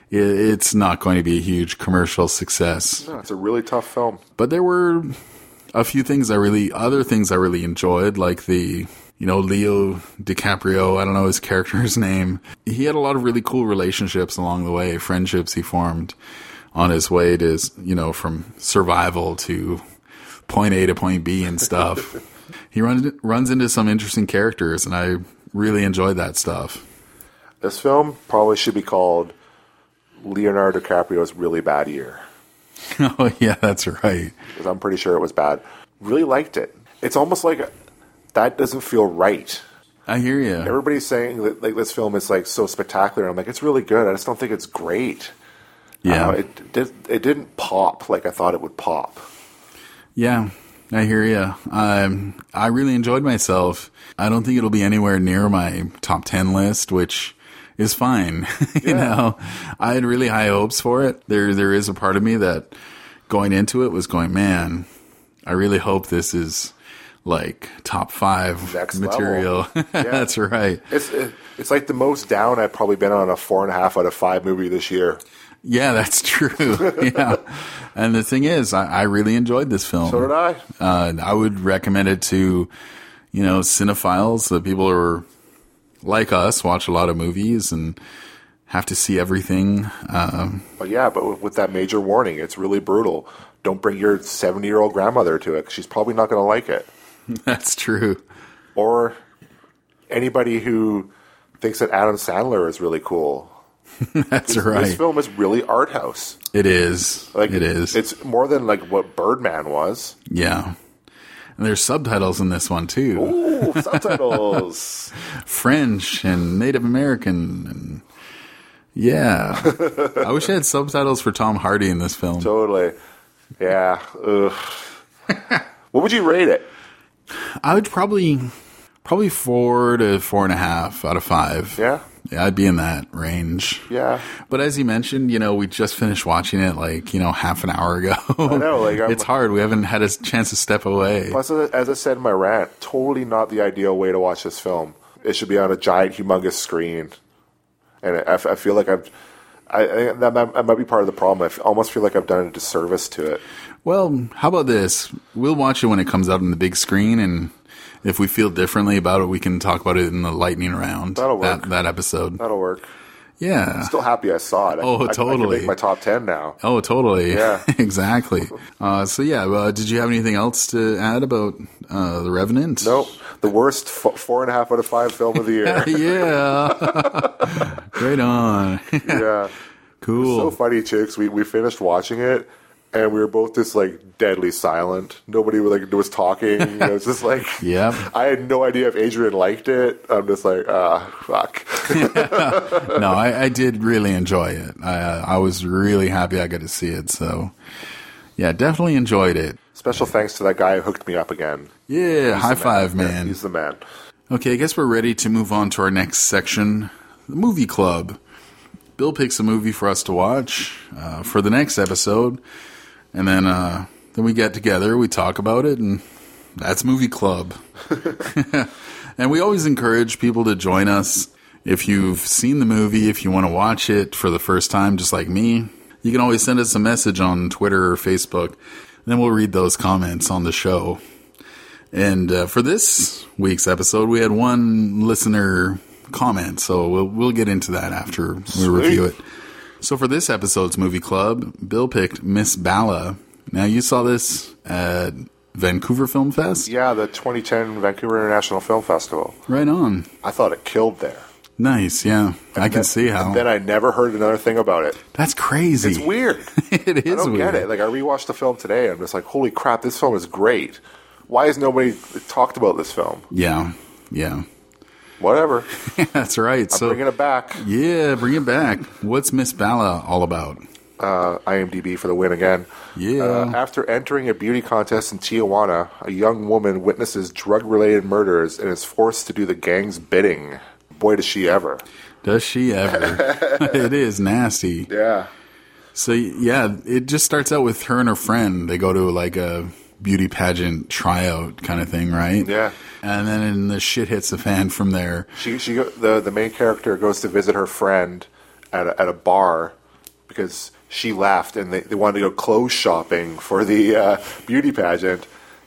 It's not going to be a huge commercial success. No, it's a really tough film. But there were a few other things I really enjoyed, like the, Leo DiCaprio, I don't know his character's name. He had a lot of really cool relationships along the way, friendships he formed on his way to, from survival to point A to point B and stuff. He runs into some interesting characters, and I really enjoyed that stuff. This film probably should be called Leonardo DiCaprio's Really Bad Year. Oh, yeah, that's right. Because I'm pretty sure it was bad. Really liked it. It's almost like that doesn't feel right. I hear you. Everybody's saying that like this film is like so spectacular. I'm like, it's really good. I just don't think it's great. Yeah. It didn't pop like I thought it would pop. Yeah, I hear you. I really enjoyed myself. I don't think it'll be anywhere near my top 10 list, which is fine. I had really high hopes for it. There is a part of me that going into it was going, man, I really hope this is like top 5 Next material. Yeah. That's right. It's like the most down I've probably been on a 4.5 out of 5 movie this year. Yeah, that's true. Yeah. And the thing is, I really enjoyed this film. So did I. I would recommend it to, cinephiles, the people who are like us, watch a lot of movies and have to see everything. But with that major warning, it's really brutal. Don't bring your 70-year-old grandmother to it. She's probably not going to like it. That's true. Or anybody who thinks that Adam Sandler is really cool. That's right. This film is really art house. It is. It is. It's more than like what Birdman was. Yeah. And there's subtitles in this one too. Ooh, subtitles. French and Native American and yeah. I wish I had subtitles for Tom Hardy in this film. Totally. Yeah. Ugh. What would you rate it? I would probably 4 to 4.5 out of 5. Yeah. Yeah, I'd be in that range. Yeah. But as you mentioned, we just finished watching it like, half an hour ago. I know. Like it's hard. We haven't had a chance to step away. Plus, as I said in my rant, totally not the ideal way to watch this film. It should be on a giant, humongous screen. And I feel like that might be part of the problem. I almost feel like I've done a disservice to it. Well, how about this? We'll watch it when it comes out on the big screen, and if we feel differently about it, we can talk about it in the lightning round. That'll work. That episode. That'll work. Yeah. I'm still happy I saw it. Oh, totally. I can make my top 10 now. Oh, totally. Yeah. Exactly. Did you have anything else to add about The Revenant? Nope. The worst 4.5 out of 5 film of the year. Yeah. Right on. Yeah. Cool. It was so funny, chicks. We finished watching it, and we were both just like deadly silent. Nobody was talking. It's just like, yeah. I had no idea if Adrian liked it. I'm just like, fuck. No, I did really enjoy it. I was really happy I got to see it. So, yeah, definitely enjoyed it. Special thanks to that guy who hooked me up again. Yeah, high five, man. Yeah, he's the man. Okay, I guess we're ready to move on to our next section, the movie club. Bill picks a movie for us to watch for the next episode, and then we get together, we talk about it, and that's movie club. And we always encourage people to join us. If you've seen the movie, if you want to watch it for the first time, just like me, you can always send us a message on Twitter or Facebook, and then we'll read those comments on the show. And for this week's episode, we had one listener comment, so we'll get into that after we review it. So for this episode's movie club, Bill picked Miss Bala. Now, you saw this at Vancouver Film Fest? Yeah, the 2010 Vancouver International Film Festival. Right on. I thought it killed there. Nice, yeah. I can see how. And then I never heard another thing about it. That's crazy. It's weird. It is weird. I don't get it. Like, I rewatched the film today, and I'm just like, holy crap, this film is great. Why has nobody talked about this film? Yeah. Whatever. That's right. I'm bringing it back. Yeah, bring it back. What's Miss Bala all about? IMDb for the win again. Yeah. After entering a beauty contest in Tijuana, a young woman witnesses drug-related murders and is forced to do the gang's bidding. Boy, does she ever. Does she ever. It is nasty. Yeah. So, yeah, it just starts out with her and her friend. They go to, like, a beauty pageant tryout kind of thing, right? Yeah. And then the shit hits the fan from there. The main character goes to visit her friend at a bar because she left and they wanted to go clothes shopping for the beauty pageant.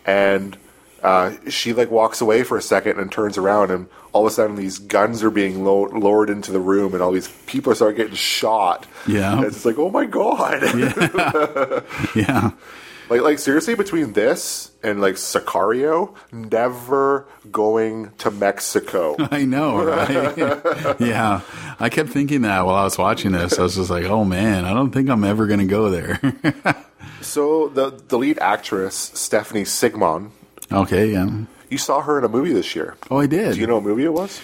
and she like walks away for a second and turns around, and all of a sudden these guns are being lowered into the room, and all these people start getting shot. Yeah. And it's like, oh my god. Yeah. Like seriously, between this and like Sicario, never going to Mexico. I know, right? Yeah. I kept thinking that while I was watching this. I was just like, oh man, I don't think I'm ever going to go there. So the lead actress, Stephanie Sigmon, Okay, yeah. you saw her in a movie this year. Oh, I did. Do you know what movie it was?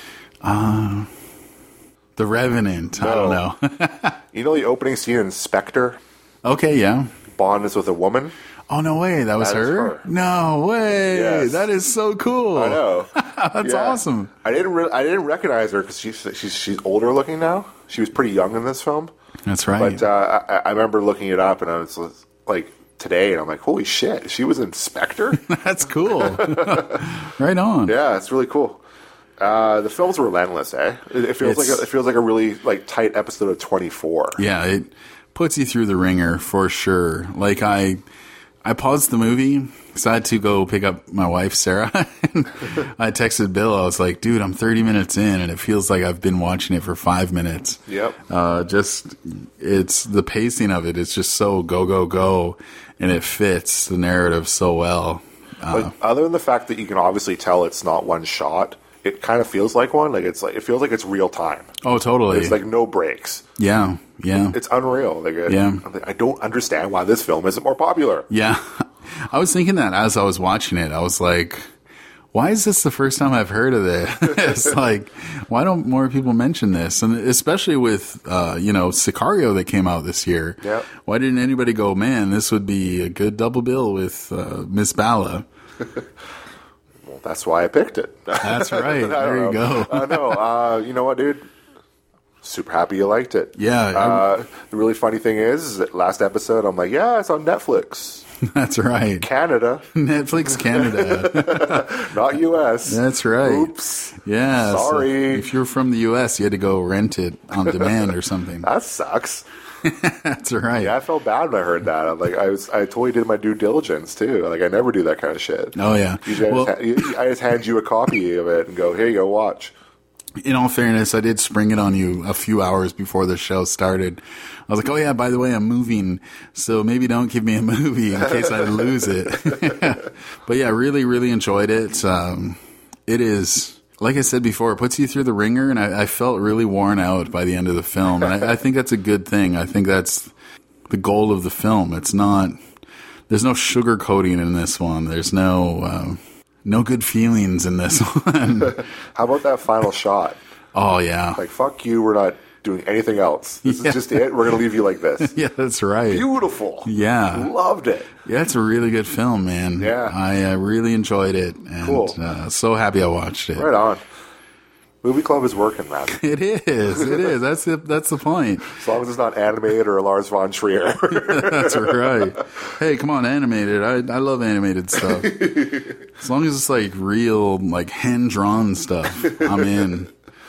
The Revenant. I don't know. You know the opening scene in Spectre? Okay, yeah. Bond is with a woman. Oh, no way. That was That is her? her. No way. Yes. That is so cool. I know. That's Yeah. awesome. I didn't recognize her because she's older looking now. She was pretty young in this film. That's right. But I remember looking it up, and I was like today, and I'm like, holy shit, she was in Spectre. That's cool. Right on. Yeah, it's really cool. The film's relentless, eh? It feels like a really like tight episode of 24. Yeah, it puts you through the ringer for sure. Like I paused the movie because I had to go pick up my wife, Sarah. And I texted Bill. I was like, dude, I'm 30 minutes in and it feels like I've been watching it for 5 minutes. Yep. It's the pacing of it. It's just so go, go, go. And it fits the narrative so well. But other than the fact that you can obviously tell it's not one shot, it kind of feels like one. Like it feels like it's real time. Oh, totally. There's like no breaks. Yeah. Yeah. It's unreal. Yeah. I don't understand why this film isn't more popular. Yeah. I was thinking that as I was watching it. I was like, why is this the first time I've heard of this? Like, why don't more people mention this? And especially with, Sicario that came out this year. Yeah. Why didn't anybody go, man, this would be a good double bill with Miss Bala? Well, that's why I picked it. That's right. There you go. I know. You know what, dude? Super happy you liked it. Yeah. The really funny thing is that last episode, I'm like, yeah, it's on Netflix. That's right. Canada. Netflix Canada. Not U.S. That's right. Oops. Yeah. Sorry. So if you're from the U.S., you had to go rent it on demand or something. That sucks. That's right. Yeah, I felt bad when I heard that. I'm like, I totally did my due diligence too. Like, I never do that kind of shit. Oh, yeah. Usually I just hand you a copy of it and go, here you go, watch. In all fairness, I did spring it on you a few hours before the show started. I was like, oh yeah, by the way, I'm moving, so maybe don't give me a movie in case I lose it. But yeah, really, really enjoyed it. It is, like I said before, it puts you through the ringer, and I felt really worn out by the end of the film. And I think that's a good thing. I think that's the goal of the film. It's not, there's no sugarcoating in this one. There's no good feelings in this one. How about that final shot? Oh, yeah. Like, fuck you, we're not doing anything else. This is just it. We're going to leave you like this. Yeah, that's right. Beautiful. Yeah. Loved it. Yeah, it's a really good film, man. Yeah. I really enjoyed it. And Cool. So happy I watched it. Right on. Movie Club is working, man. It is. It is. That's the point. As long as it's not animated or Lars von Trier. That's right. Hey, come on, animated. I love animated stuff. As long as it's like real, like hand-drawn stuff, I'm in.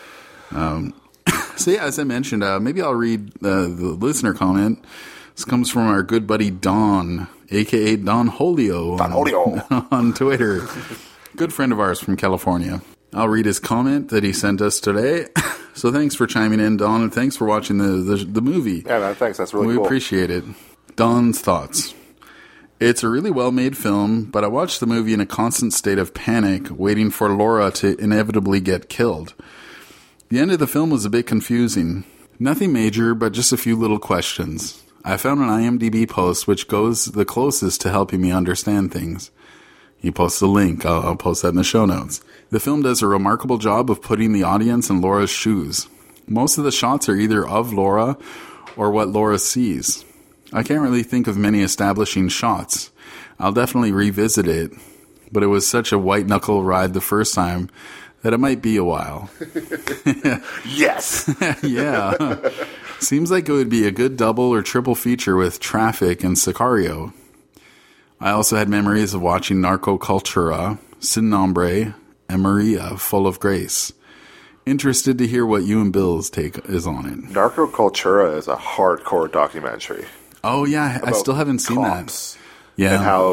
So yeah, as I mentioned, maybe I'll read the listener comment. This comes from our good buddy Don, a.k.a. Don Holio. Don Holio. On Twitter. Good friend of ours from California. I'll read his comment that he sent us today. So thanks for chiming in, Don, and thanks for watching the movie. Yeah, man, thanks. That's really cool. We appreciate it. Don's thoughts. It's a really well-made film, but I watched the movie in a constant state of panic, waiting for Laura to inevitably get killed. The end of the film was a bit confusing. Nothing major, but just a few little questions. I found an IMDb post which goes the closest to helping me understand things. He posts a link. I'll post that in the show notes. The film does a remarkable job of putting the audience in Laura's shoes. Most of the shots are either of Laura or what Laura sees. I can't really think of many establishing shots. I'll definitely revisit it, but it was such a white-knuckle ride the first time that it might be a while. Yes! Yeah. Seems like it would be a good double or triple feature with Traffic and Sicario. I also had memories of watching Narco Cultura, Sin Nombre, and Maria, Full of Grace. Interested to hear what you and Bill's take is on it. Narco Cultura is a hardcore documentary. Oh, yeah. I still haven't seen cops that. Yeah. And how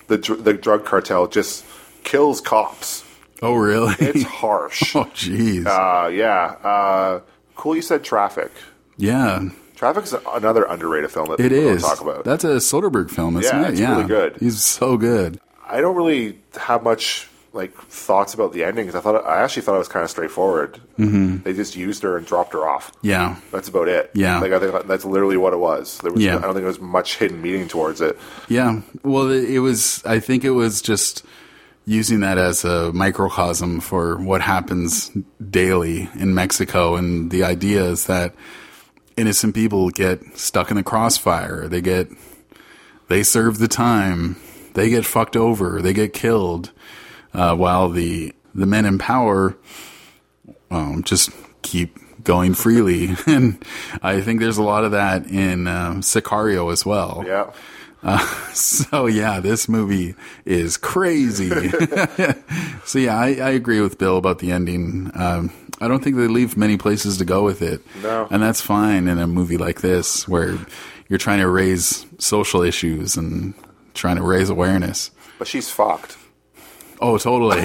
the drug cartel just kills cops. Oh, really? It's harsh. Oh, jeez. Cool you said Traffic. Yeah. Traffic's another underrated film that It people is. don't talk about. That's a Soderbergh film, isn't Yeah, it? it's really good. He's so good. I don't really have much thoughts about the ending, because I actually thought it was kind of straightforward. Mm-hmm. They just used her and dropped her off. Yeah. That's about it. Yeah. I think that's literally what it was. I Yeah. don't think there was much hidden meaning towards it. Yeah. Well, I think it was just using that as a microcosm for what happens daily in Mexico. And the idea is that innocent people get stuck in the crossfire. They serve the time. They get fucked over. They get killed. While the men in power just keep going freely. And I think there's a lot of that in Sicario as well. Yeah. So, yeah, this movie is crazy. So, yeah, I agree with Bill about the ending. I don't think they leave many places to go with it. No. And that's fine in a movie like this where you're trying to raise social issues and trying to raise awareness. But she's fucked. Oh, totally.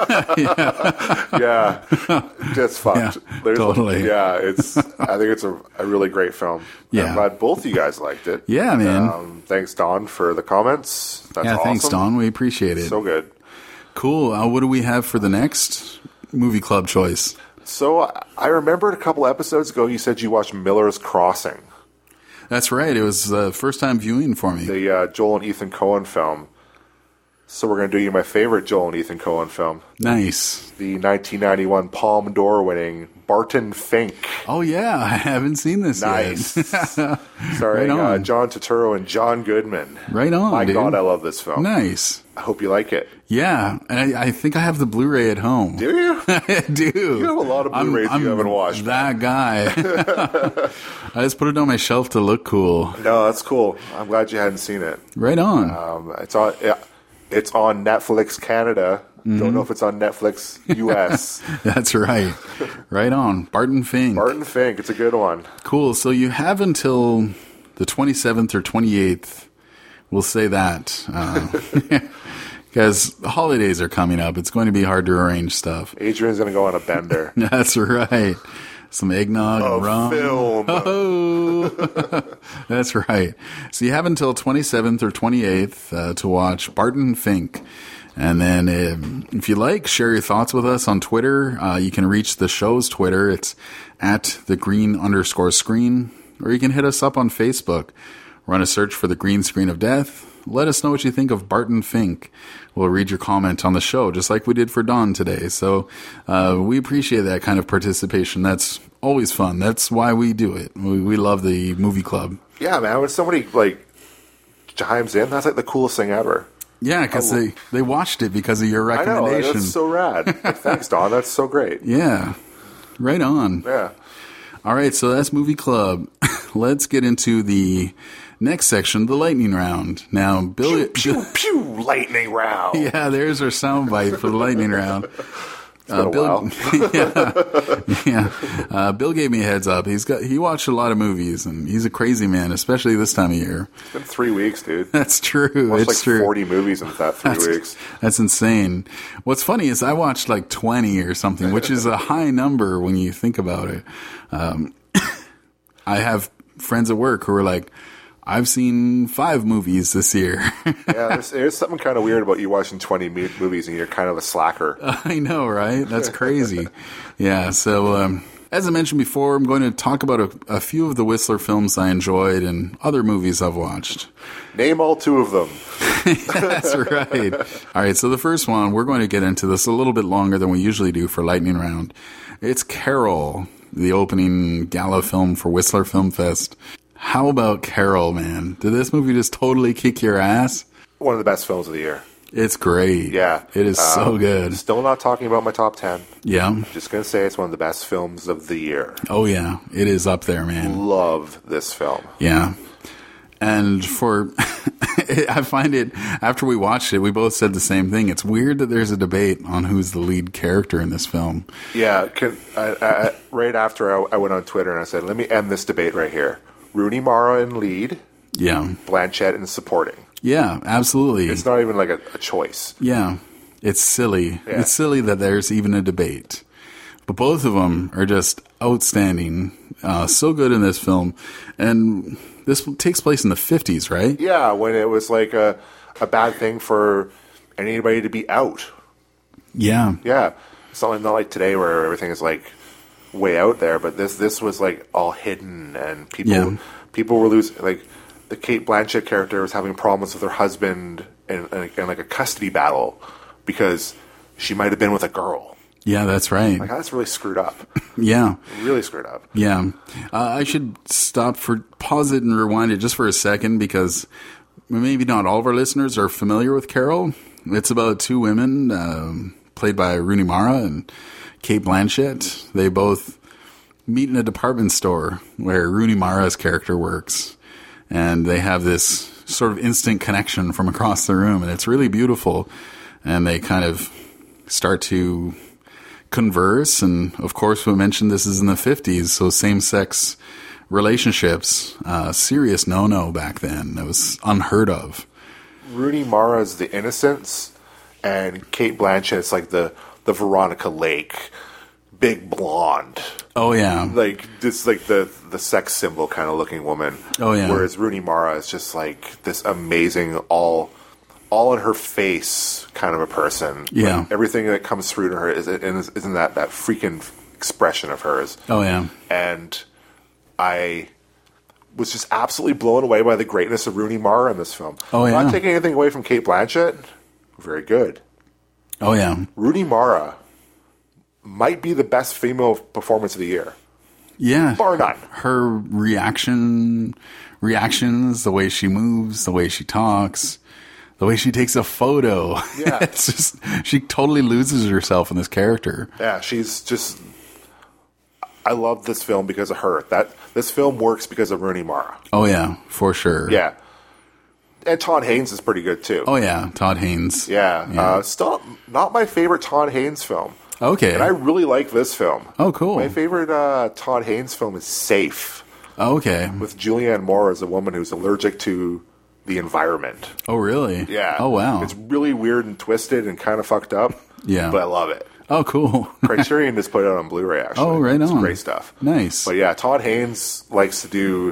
Yeah. Just fucked. Yeah, totally. I think it's a really great film. Yeah. I'm glad both of you guys liked it. Yeah, man. Thanks, Don, for the comments. That's awesome. Thanks, Don. We appreciate it. So good. Cool. What do we have for the next movie club choice? So I remembered a couple episodes ago you said you watched Miller's Crossing. That's right. It was the first time viewing for me. The Joel and Ethan Coen film. So we're going to do you my favorite Joel and Ethan Coen film. Nice. The 1991 Palme d'Or winning Barton Fink. Oh, yeah. I haven't seen this Nice. yet. Starring Right on. John Turturro and John Goodman. Right on, My dude. God, I love this film. Nice. I hope you like it. Yeah. And I think I have the Blu-ray at home. Do you? I do. You have a lot of Blu-rays you haven't watched. That guy. I just put it on my shelf to look cool. No, that's cool. I'm glad you hadn't seen it. Right on. It's on Netflix Canada. Don't know if it's on Netflix US. That's right. Right on. Barton Fink. Barton Fink. It's a good one. Cool. So you have until the 27th or 28th. We'll say that. Because the holidays are coming up. It's going to be hard to arrange stuff. Adrian's going to go on a bender. That's right. Some eggnog and rum. Film. Oh, that's right. So you have until 27th or 28th to watch Barton Fink. And then if you like, share your thoughts with us on Twitter. You can reach the show's Twitter. It's @thegreen_screen. Or you can hit us up on Facebook. Run a search for The Green Screen of Death. Let us know what you think of Barton Fink. We'll read your comment on the show, just like we did for Dawn today. So we appreciate that kind of participation. That's always fun. That's why we do it. We love the movie club. Yeah, man. When somebody chimes in, that's the coolest thing ever. Yeah, because they watched it because of your recommendation. I know. That's so rad. Thanks, Don. That's so great. Yeah. Right on. Yeah. All right, so that's Movie Club. Let's get into the next section, the lightning round. Now, Bill... Pew, pew, lightning round. Yeah, there's our soundbite for the lightning round. Bill, Bill gave me a heads up. He watched a lot of movies, and he's a crazy man, especially this time of year. It's been 3 weeks, dude. That's true. Watched It's true. 40 movies in that 3 weeks. That's insane. What's funny is I watched 20 or something, which is a high number when you think about it. I have friends at work who are like, I've seen 5 movies this year. Yeah, there's something kind of weird about you watching 20 movies and you're kind of a slacker. I know, right? That's crazy. Yeah, so as I mentioned before, I'm going to talk about a few of the Whistler films I enjoyed and other movies I've watched. Name all 2 of them. That's right. All right, so the first one, we're going to get into this a little bit longer than we usually do for Lightning Round. It's Carol, the opening gala film for Whistler Film Fest. How about Carol, man? Did this movie just totally kick your ass? One of the best films of the year. It's great. Yeah. It is so good. Still not talking about my top 10. Yeah. Just going to say it's one of the best films of the year. Oh, yeah. It is up there, man. Love this film. Yeah. And I find it, after we watched it, we both said the same thing. It's weird that there's a debate on who's the lead character in this film. Yeah. Right after I went on Twitter and I said, let me end this debate right here. Rooney Mara in lead. Yeah. Blanchett in supporting. Yeah, absolutely. It's not even like a choice. Yeah, it's silly. Yeah. It's silly that there's even a debate. But both of them are just outstanding. So good in this film. And this takes place in the 50s, right? Yeah, when it was like a bad thing for anybody to be out. Yeah. Yeah. It's not like today where everything is like way out there, but this was like all hidden, and people were losing, like the Kate Blanchett character was having problems with her husband in like a custody battle because she might have been with a girl. Yeah, that's right. Like, that's really screwed up. Yeah. Really screwed up. Yeah. I should pause it and rewind it just for a second, because maybe not all of our listeners are familiar with Carol. It's about two women, played by Rooney Mara and Kate Blanchett. They both meet in a department store where Rooney Mara's character works. And they have this sort of instant connection from across the room. And it's really beautiful. And they kind of start to converse, and of course we mentioned this is in the 50s, so same-sex relationships, serious no-no back then. It was unheard of. Rooney Mara's the innocence, and Kate Blanchett's like the Veronica Lake, big blonde. Oh yeah, like this, like the sex symbol kind of looking woman. Oh yeah. Whereas Rooney Mara is just like this amazing, all in her face kind of a person. Yeah. Like, everything that comes through to her isn't that freaking expression of hers. Oh yeah. And I was just absolutely blown away by the greatness of Rooney Mara in this film. Oh yeah. Not taking anything away from Kate Blanchett. Very good. Oh yeah. Rooney Mara might be the best female performance of the year. Yeah. Bar none. Her reactions, the way she moves, the way she talks, the way she takes a photo. Yeah. It's just, she totally loses herself in this character. Yeah, she's just... I love this film because of her. This film works because of Rooney Mara. Oh yeah, for sure. Yeah. And Todd Haynes is pretty good too. Oh yeah, Todd Haynes. Yeah. Still not my favorite Todd Haynes film. Okay. And I really like this film. Oh, cool. My favorite Todd Haynes film is Safe. Oh, okay. With Julianne Moore as a woman who's allergic to the environment. Oh, really? Yeah. Oh, wow. It's really weird and twisted and kind of fucked up. Yeah. But I love it. Oh, cool. Criterion just put it out on Blu-ray, actually. Oh, right on. It's great stuff. Nice. But yeah, Todd Haynes likes to do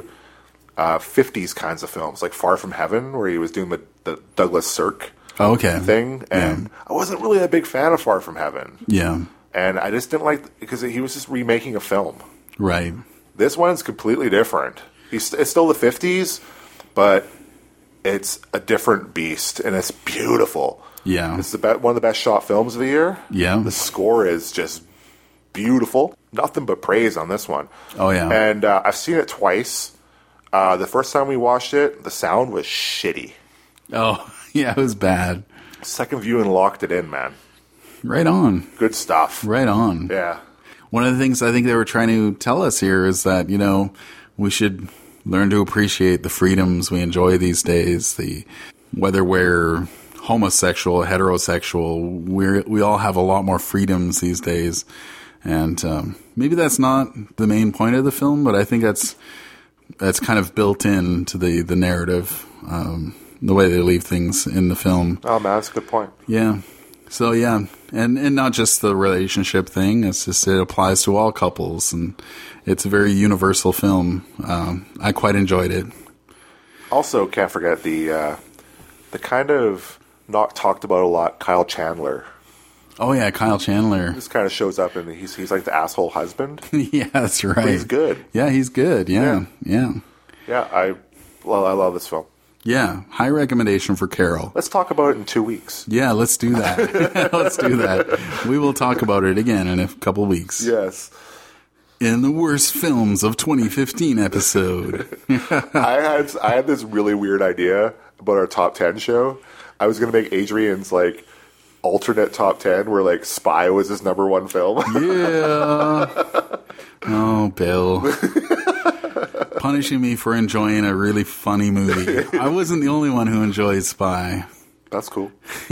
50s kinds of films, like Far From Heaven, where he was doing the Douglas Sirk thing. And I wasn't really a big fan of Far From Heaven. Yeah. And I just didn't like, because he was just remaking a film. Right. This one's completely different. It's still the 50s, but it's a different beast, and it's beautiful. Yeah. It's one of the best shot films of the year. Yeah. The score is just beautiful. Nothing but praise on this one. Oh, yeah. And I've seen it twice. The first time we watched it, the sound was shitty. Oh, yeah, it was bad. Second viewing locked it in, man. Right on. Good stuff. Right on. Yeah. One of the things I think they were trying to tell us here is that, you know, we should learn to appreciate the freedoms we enjoy these days. Whether we're homosexual, heterosexual, we all have a lot more freedoms these days. And maybe that's not the main point of the film, but I think that's kind of built into the narrative, the way they leave things in the film. Oh, man, that's a good point. Yeah. So, yeah. And not just the relationship thing. It's just, it applies to all couples, and it's a very universal film. I quite enjoyed it. Also, can't forget the kind of not talked about a lot, Kyle Chandler. Oh, yeah, Kyle Chandler. He just kind of shows up, and he's like the asshole husband. Yeah, that's right. But he's good. Yeah, he's good. Yeah. Yeah, I love this film. Yeah, high recommendation for Carol. Let's talk about it in 2 weeks. Yeah, let's do that. Let's do that. We will talk about it again in a couple weeks. Yes. In the worst films of 2015 episode. I had this really weird idea about our top 10 show. I was going to make Adrian's like alternate top 10 where like Spy was his number one film. Yeah. Oh, Bill. Punishing me for enjoying a really funny movie. I wasn't the only one who enjoyed Spy. That's cool.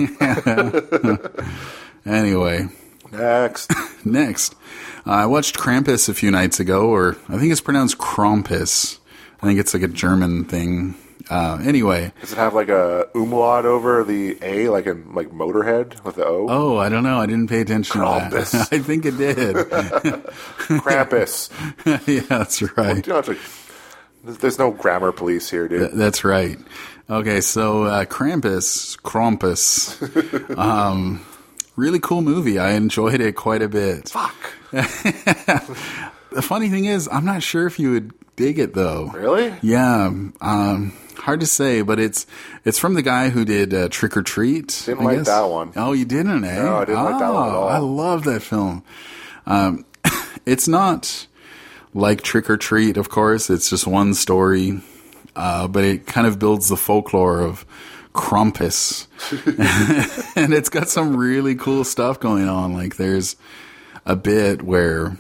Anyway. Next. I watched Krampus a few nights ago, or I think it's pronounced Krampus. I think it's like a German thing. Anyway. Does it have like a umlaut over the A, like in like Motorhead with the O? Oh, I don't know. I didn't pay attention Krampus. to that. I think it did. Krampus. Yeah, that's right. You don't have to, there's no grammar police here, dude. That's right. Okay, so Krampus, really cool movie. I enjoyed it quite a bit. Fuck. The funny thing is, I'm not sure if you would dig it, though. Really? Yeah. Hard to say, but it's from the guy who did Trick or Treat. Didn't like that one. Oh, you didn't, eh? No, I didn't like that one at all. I love that film. It's not like Trick or Treat, of course. It's just one story, but it kind of builds the folklore of Krampus. And it's got some really cool stuff going on. Like, there's a bit where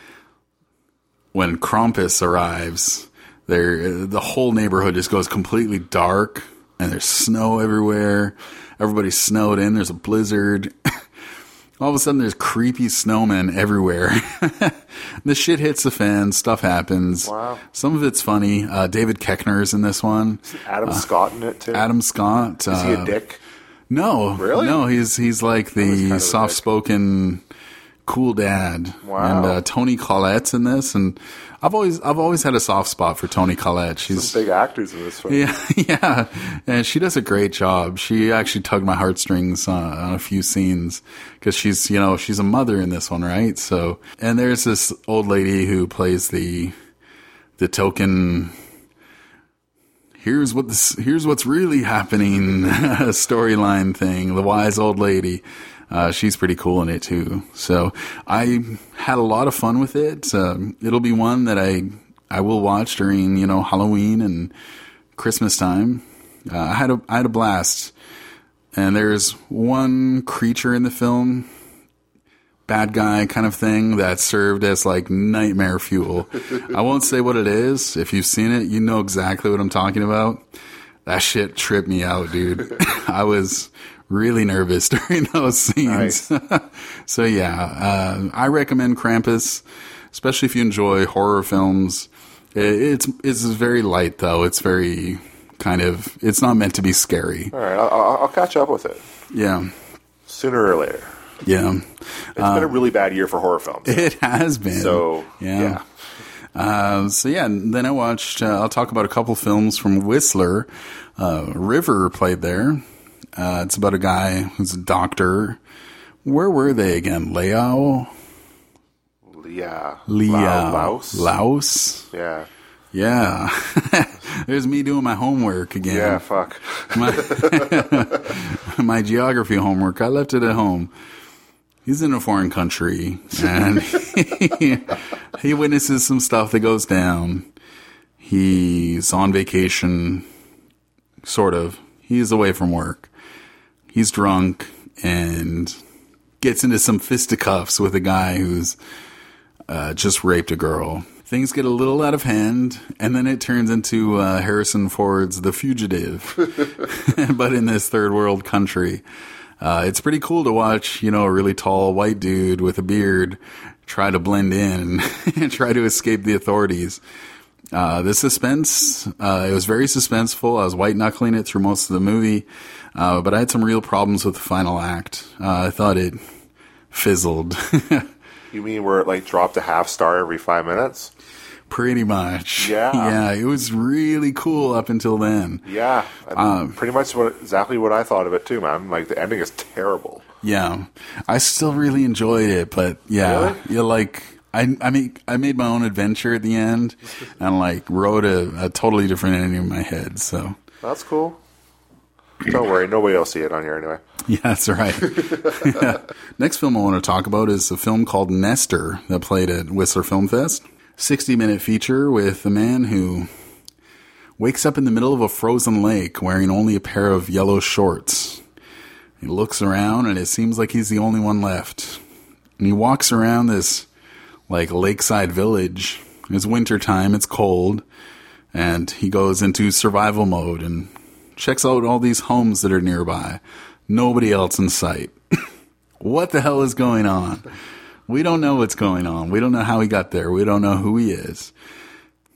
when Krampus arrives, the whole neighborhood just goes completely dark, and there's snow everywhere. Everybody's snowed in. There's a blizzard. All of a sudden, there's creepy snowmen everywhere. The shit hits the fan. Stuff happens. Wow. Some of it's funny. David Koechner's in this one. Adam Scott in it, too? Adam Scott. Is he a dick? No. Really? No, he's like the kind of a soft-spoken cool dad. Wow. And Toni Collette's in this, and I've always had a soft spot for Toni Collette. She's Some big actors in this film. yeah, and she does a great job. She actually tugged my heartstrings on a few scenes because she's a mother in this one, right? So, and there's this old lady who plays the token. Here's what's really happening. Storyline thing. The wise old lady. She's pretty cool in it too. So I had a lot of fun with it. It'll be one that I will watch during, Halloween and Christmas time. I had a blast. And there's one creature in the film, bad guy kind of thing, that served as like nightmare fuel. I won't say what it is. If you've seen it, you know exactly what I'm talking about. That shit tripped me out, dude. I was really nervous during those scenes. Nice. So yeah, I recommend Krampus, especially if you enjoy horror films. It's very light though. It's very it's not meant to be scary. All right, I'll catch up with it. Yeah. Sooner or later. Yeah. It's been a really bad year for horror films. It has been. So, yeah. And then I watched, I'll talk about a couple films from Whistler. River played there. It's about a guy who's a doctor. Where were they again? Laos? Laos? Yeah. Yeah. There's me doing my homework again. Yeah, fuck. My geography homework. I left it at home. He's in a foreign country, and he witnesses some stuff that goes down. He's on vacation, sort of. He's away from work. He's drunk and gets into some fisticuffs with a guy who's just raped a girl. Things get a little out of hand, and then it turns into Harrison Ford's The Fugitive, but in this third world country. It's pretty cool to watch, a really tall white dude with a beard try to blend in and try to escape the authorities. The suspense, it was very suspenseful. I was white-knuckling it through most of the movie, but I had some real problems with the final act. I thought it fizzled. You mean where it dropped a half star every 5 minutes? Pretty much. Yeah. Yeah, it was really cool up until then. Yeah. Pretty much exactly what I thought of it too, man. The ending is terrible. Yeah. I still really enjoyed it, but yeah. Really? I made my own adventure at the end and wrote a totally different ending in my head, so. That's cool. Don't worry, nobody will see it on here anyway. Yeah, that's right. Next film I want to talk about is a film called Nestor that played at Whistler Film Fest. 60-minute feature with a man who wakes up in the middle of a frozen lake wearing only a pair of yellow shorts. He looks around and it seems like he's the only one left. And he walks around this lakeside village. It's wintertime, it's cold, and he goes into survival mode and checks out all these homes that are nearby. Nobody else in sight. What the hell is going on? We don't know what's going on. We don't know how he got there. We don't know who he is.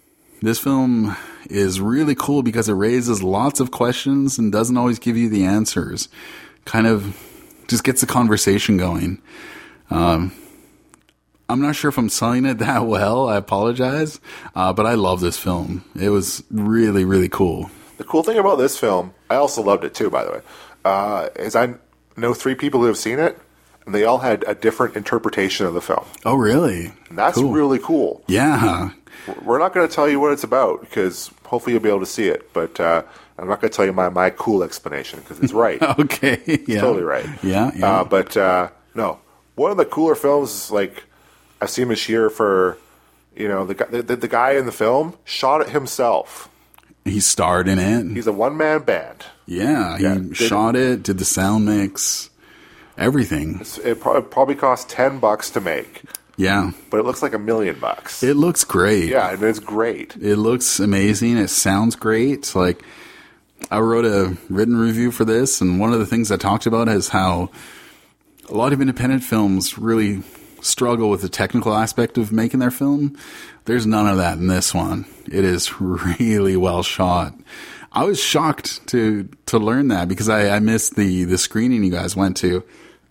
This film is really cool because it raises lots of questions and doesn't always give you the answers. Kind of just gets the conversation going. I'm not sure if I'm selling it that well. I apologize. But I love this film. It was really, really cool. The cool thing about this film, I also loved it too, by the way, is I know 3 people who have seen it, and they all had a different interpretation of the film. Oh, really? And that's cool. really cool. Yeah. We're not going to tell you what it's about, because hopefully you'll be able to see it. But I'm not going to tell you my cool explanation, because it's right. Okay. Yeah. Totally right. Yeah. Yeah. But no, one of the cooler films, like Asim Bashir, for the guy in the film shot it himself. He starred in it. He's a one-man band. Yeah, he shot it, did the sound mix, everything. It probably cost $10 to make. Yeah. But it looks like $1 million. It looks great. Yeah, and it's great. It looks amazing. It sounds great. Like, I wrote a written review for this, and one of the things I talked about is how a lot of independent films really struggle with the technical aspect of making their film. There's none of that in this one. It is really well shot. I was shocked to learn that because I missed the screening you guys went to.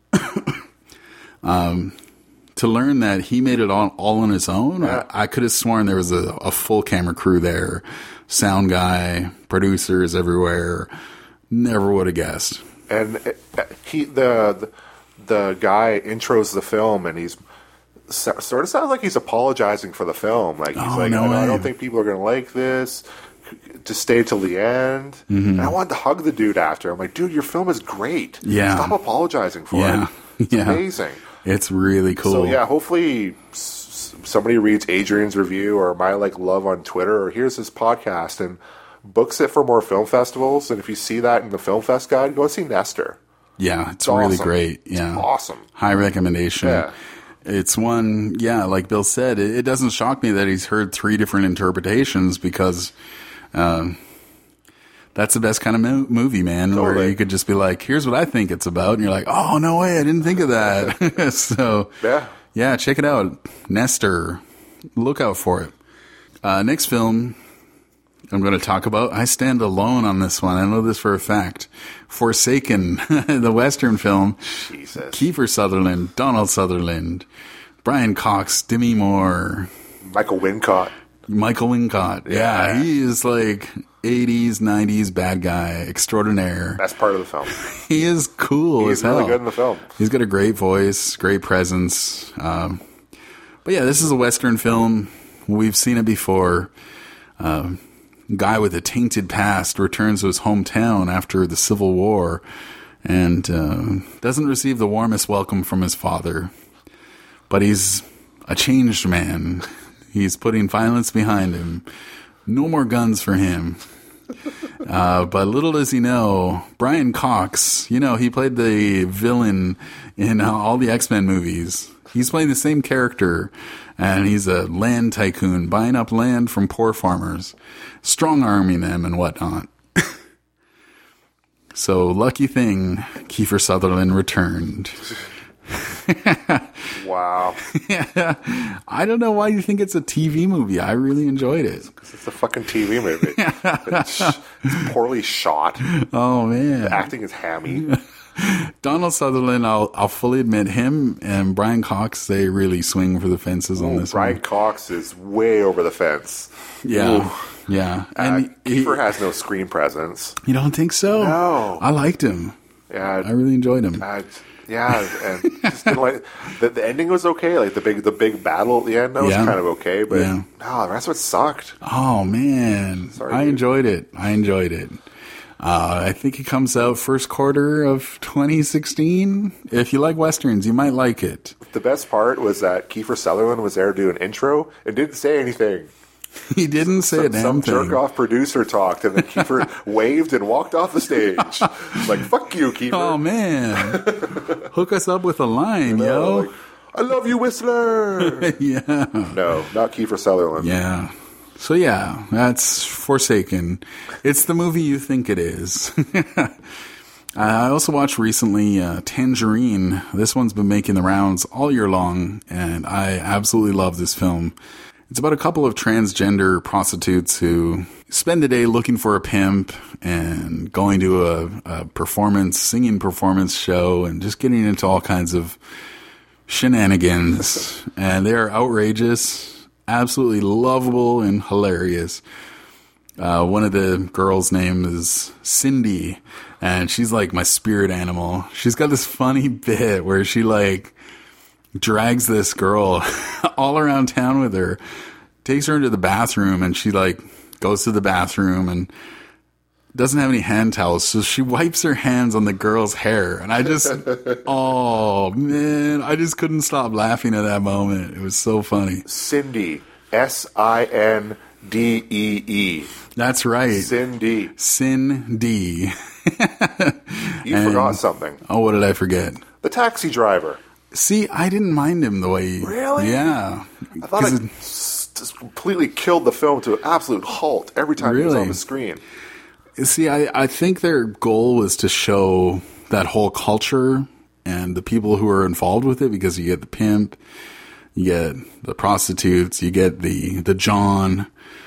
To learn that he made it all on his own. Yeah. I could have sworn there was a full camera crew there, sound guy, producers everywhere. Never would have guessed. And the guy intros the film, and he's sort of sounds like he's apologizing for the film. Like he's I don't think people are going to like this. To stay till the end. Mm-hmm. And I wanted to hug the dude after. I'm like, dude, your film is great. Yeah. Stop apologizing for it. It's amazing. It's really cool. So yeah, hopefully somebody reads Adrian's review or my love on Twitter or hears this podcast and books it for more film festivals. And if you see that in the Film Fest guide, go see Nestor. Yeah, it's really awesome. Great. Yeah, it's awesome. High recommendation. Yeah. It's one, like Bill said, it doesn't shock me that he's heard 3 different interpretations because that's the best kind of movie, man, totally. Where you could just be like, here's what I think it's about. And you're like, oh, no way, I didn't think of that. So, yeah, check it out. Nestor. Look out for it. Next film I'm going to talk about, I stand alone on this one. I know this for a fact. Forsaken, the Western film. Jesus. Kiefer Sutherland, Donald Sutherland, Brian Cox, Demi Moore. Michael Wincott. Yeah, he is like 80s, 90s bad guy extraordinaire. Best part of the film. He is cool as hell. He's really good in the film. He's got a great voice, great presence. But yeah, this is a Western film. We've seen it before. Guy with a tainted past returns to his hometown after the Civil War and doesn't receive the warmest welcome from his father. But he's a changed man. He's putting violence behind him. No more guns for him. But little does he know, Brian Cox, he played the villain in all the X-Men movies. He's playing the same character, and he's a land tycoon buying up land from poor farmers, strong-arming them and whatnot. So, lucky thing, Kiefer Sutherland returned. Wow. Yeah. I don't know why you think it's a TV movie. I really enjoyed it. Because it's a fucking TV movie. It's poorly shot. Oh, man. The acting is hammy. Donald Sutherland, I'll fully admit, him and Brian Cox, they really swing for the fences on this Brian one. Cox is way over the fence. Yeah. Ooh. Yeah. And Kiefer has no screen presence. You don't think so? No. I liked him. Yeah. I really enjoyed him. Yeah, and just didn't like the ending was okay. Like the big battle at the end, that was kind of okay. But no, the rest of it sucked. Oh man, sorry, I enjoyed it. I think it comes out first quarter of 2016. If you like westerns, you might like it. The best part was that Kiefer Sutherland was there to do an intro and didn't say anything. He didn't say a damn some thing. Some jerk-off producer talked, and then Kiefer waved and walked off the stage. Like, fuck you, Kiefer. Oh, man. Hook us up with a line, yo. Like, I love you, Whistler. Yeah. No, not Kiefer Sutherland. Yeah. So, yeah, that's Forsaken. It's the movie you think it is. I also watched recently Tangerine. This one's been making the rounds all year long, and I absolutely love this film. It's about a couple of transgender prostitutes who spend the day looking for a pimp and going to a singing performance show and just getting into all kinds of shenanigans. And they're outrageous, absolutely lovable and hilarious. One of the girls' name is Cindy, and she's like my spirit animal. She's got this funny bit where she like drags this girl all around town with her, takes her into the bathroom, and she like goes to the bathroom and doesn't have any hand towels, so she wipes her hands on the girl's hair. And I just, oh man, I just couldn't stop laughing at that moment. It was so funny. Cindy, Sindee. That's right. Cindy. Cindy. You forgot something. Oh, what did I forget? The taxi driver. See, I didn't mind him the way he... Really? Yeah. I thought it just completely killed the film to an absolute halt every time he was on the screen. See, I think their goal was to show that whole culture and the people who are involved with it, because you get the pimp, you get the prostitutes, you get the John,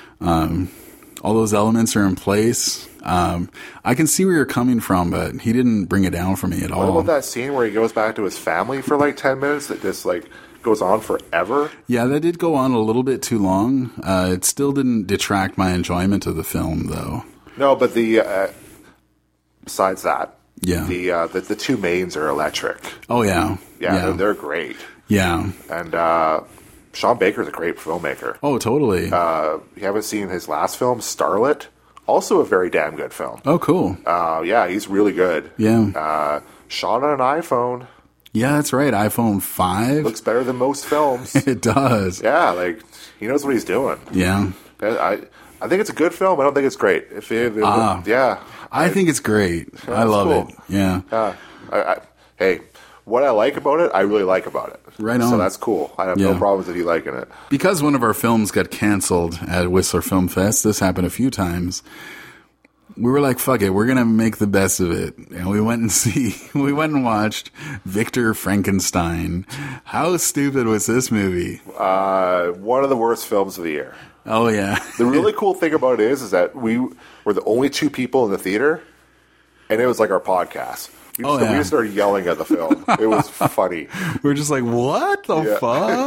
all those elements are in place. I can see where you're coming from, but he didn't bring it down for me at all. What about that scene where he goes back to his family for like 10 minutes that just like goes on forever? Yeah, that did go on a little bit too long. It still didn't detract my enjoyment of the film, though. No, but the besides that, yeah, the two mains are electric. Oh yeah, yeah. They're great. Yeah, and Sean Baker's a great filmmaker. Oh, totally. You haven't seen his last film, Starlet? Also a very damn good film. Oh, cool. Yeah, he's really good. Yeah. Shot on an iPhone. Yeah, that's right. iPhone 5. Looks better than most films. It does. Yeah, like, he knows what he's doing. Yeah. I think it's a good film. I don't think it's great. Yeah. I think it's great. I love it. Yeah. Hey, what I like about it, I really like about it. Right on. So that's cool. I have no problems with you liking it. Because one of our films got canceled at Whistler Film Fest, this happened a few times, we were like, fuck it, we're going to make the best of it. And we went and watched Victor Frankenstein. How stupid was this movie? One of the worst films of the year. Oh, yeah. The really cool thing about it is that we were the only two people in the theater, and it was like our podcast. We just started yelling at the film. It was funny. We're just like, what the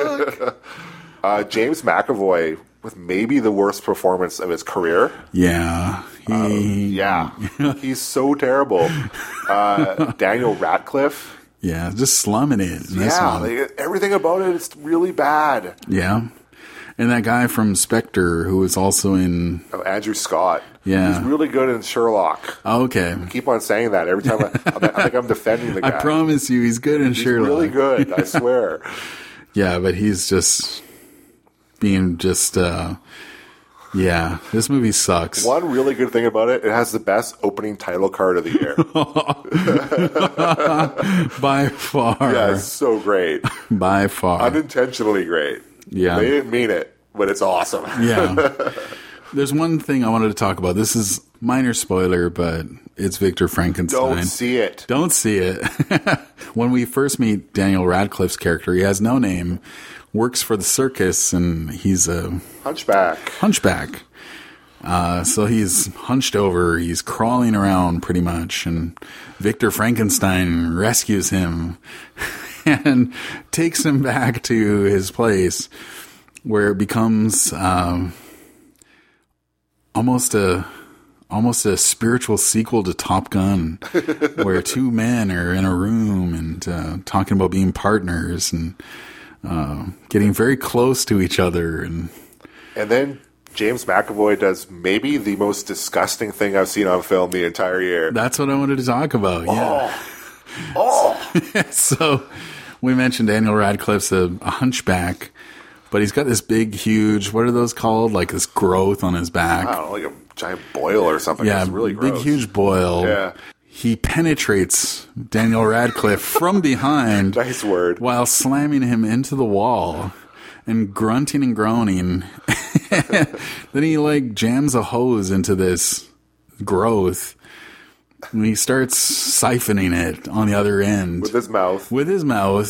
fuck? James McAvoy with maybe the worst performance of his career. Yeah. He's so terrible. Daniel Radcliffe. Yeah, just slumming it. Everything about it is really bad. Yeah. And that guy from Spectre, who was also in... Oh, Andrew Scott. Yeah. He's really good in Sherlock. Oh, okay. I keep on saying that every time. I think I'm defending the guy. I promise you, he's good in Sherlock. He's really good, I swear. Yeah, but he's just being just... this movie sucks. One really good thing about it, it has the best opening title card of the year. By far. Yeah, it's so great. By far. Unintentionally great. Yeah. They didn't mean it, but it's awesome. Yeah. There's one thing I wanted to talk about. This is minor spoiler, but it's Victor Frankenstein. Don't see it. Don't see it. When we first meet Daniel Radcliffe's character, he has no name, works for the circus, and he's a... Hunchback. So he's hunched over, he's crawling around pretty much, and Victor Frankenstein rescues him and takes him back to his place, where it becomes almost a spiritual sequel to Top Gun, where two men are in a room and talking about being partners and getting very close to each other. And then James McAvoy does maybe the most disgusting thing I've seen on film the entire year. That's what I wanted to talk about. Yeah. So we mentioned Daniel Radcliffe's a hunchback, but he's got this big, huge, what are those called? Like this growth on his back. I don't know, like a giant boil or something. Yeah, it's really gross. Big, huge boil. Yeah. He penetrates Daniel Radcliffe from behind. Nice word. While slamming him into the wall and grunting and groaning. Then he like jams a hose into this growth. And he starts siphoning it on the other end. With his mouth.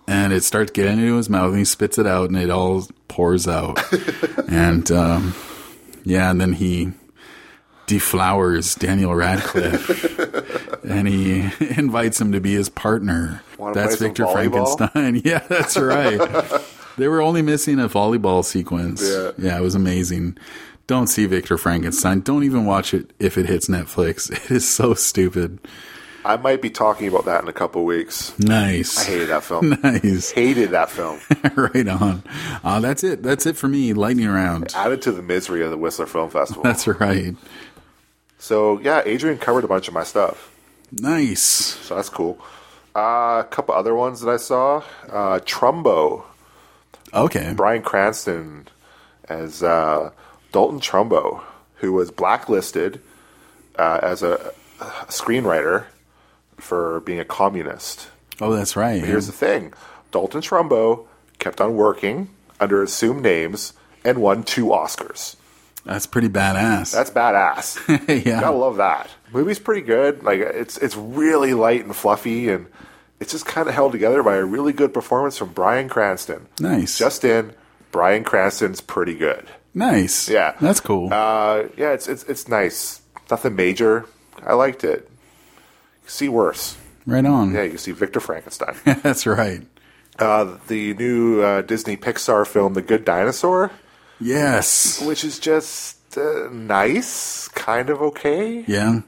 and it starts getting into his mouth, and he spits it out, and it all pours out. And, and then he deflowers Daniel Radcliffe, and he invites him to be his partner. That's Victor Frankenstein. Yeah, that's right. They were only missing a volleyball sequence. Yeah, it was amazing. Don't see Victor Frankenstein. Don't even watch it if it hits Netflix. It is so stupid. I might be talking about that in a couple weeks. Nice. I hated that film. Nice. Hated that film. Right on. That's it. That's it for me. Lightning round. Added to the misery of the Whistler Film Festival. That's right. So, yeah, Adrian covered a bunch of my stuff. Nice. So that's cool. A couple other ones that I saw. Trumbo. Okay. Bryan Cranston as Dalton Trumbo, who was blacklisted as a screenwriter for being a communist. Oh, that's right. But here's the thing. Dalton Trumbo kept on working under assumed names and won 2 Oscars. That's pretty badass. That's badass. Yeah. Gotta love that. Movie's pretty good. Like it's really light and fluffy, and it's just kind of held together by a really good performance from Bryan Cranston. Nice. Just in, Bryan Cranston's pretty good. Nice. Yeah. That's cool. Yeah, it's nice. Nothing major. I liked it. You can see worse. Right on. Yeah, you can see Victor Frankenstein. That's right. The new Disney Pixar film, The Good Dinosaur. Yes. Which is just nice, kind of okay. Yeah.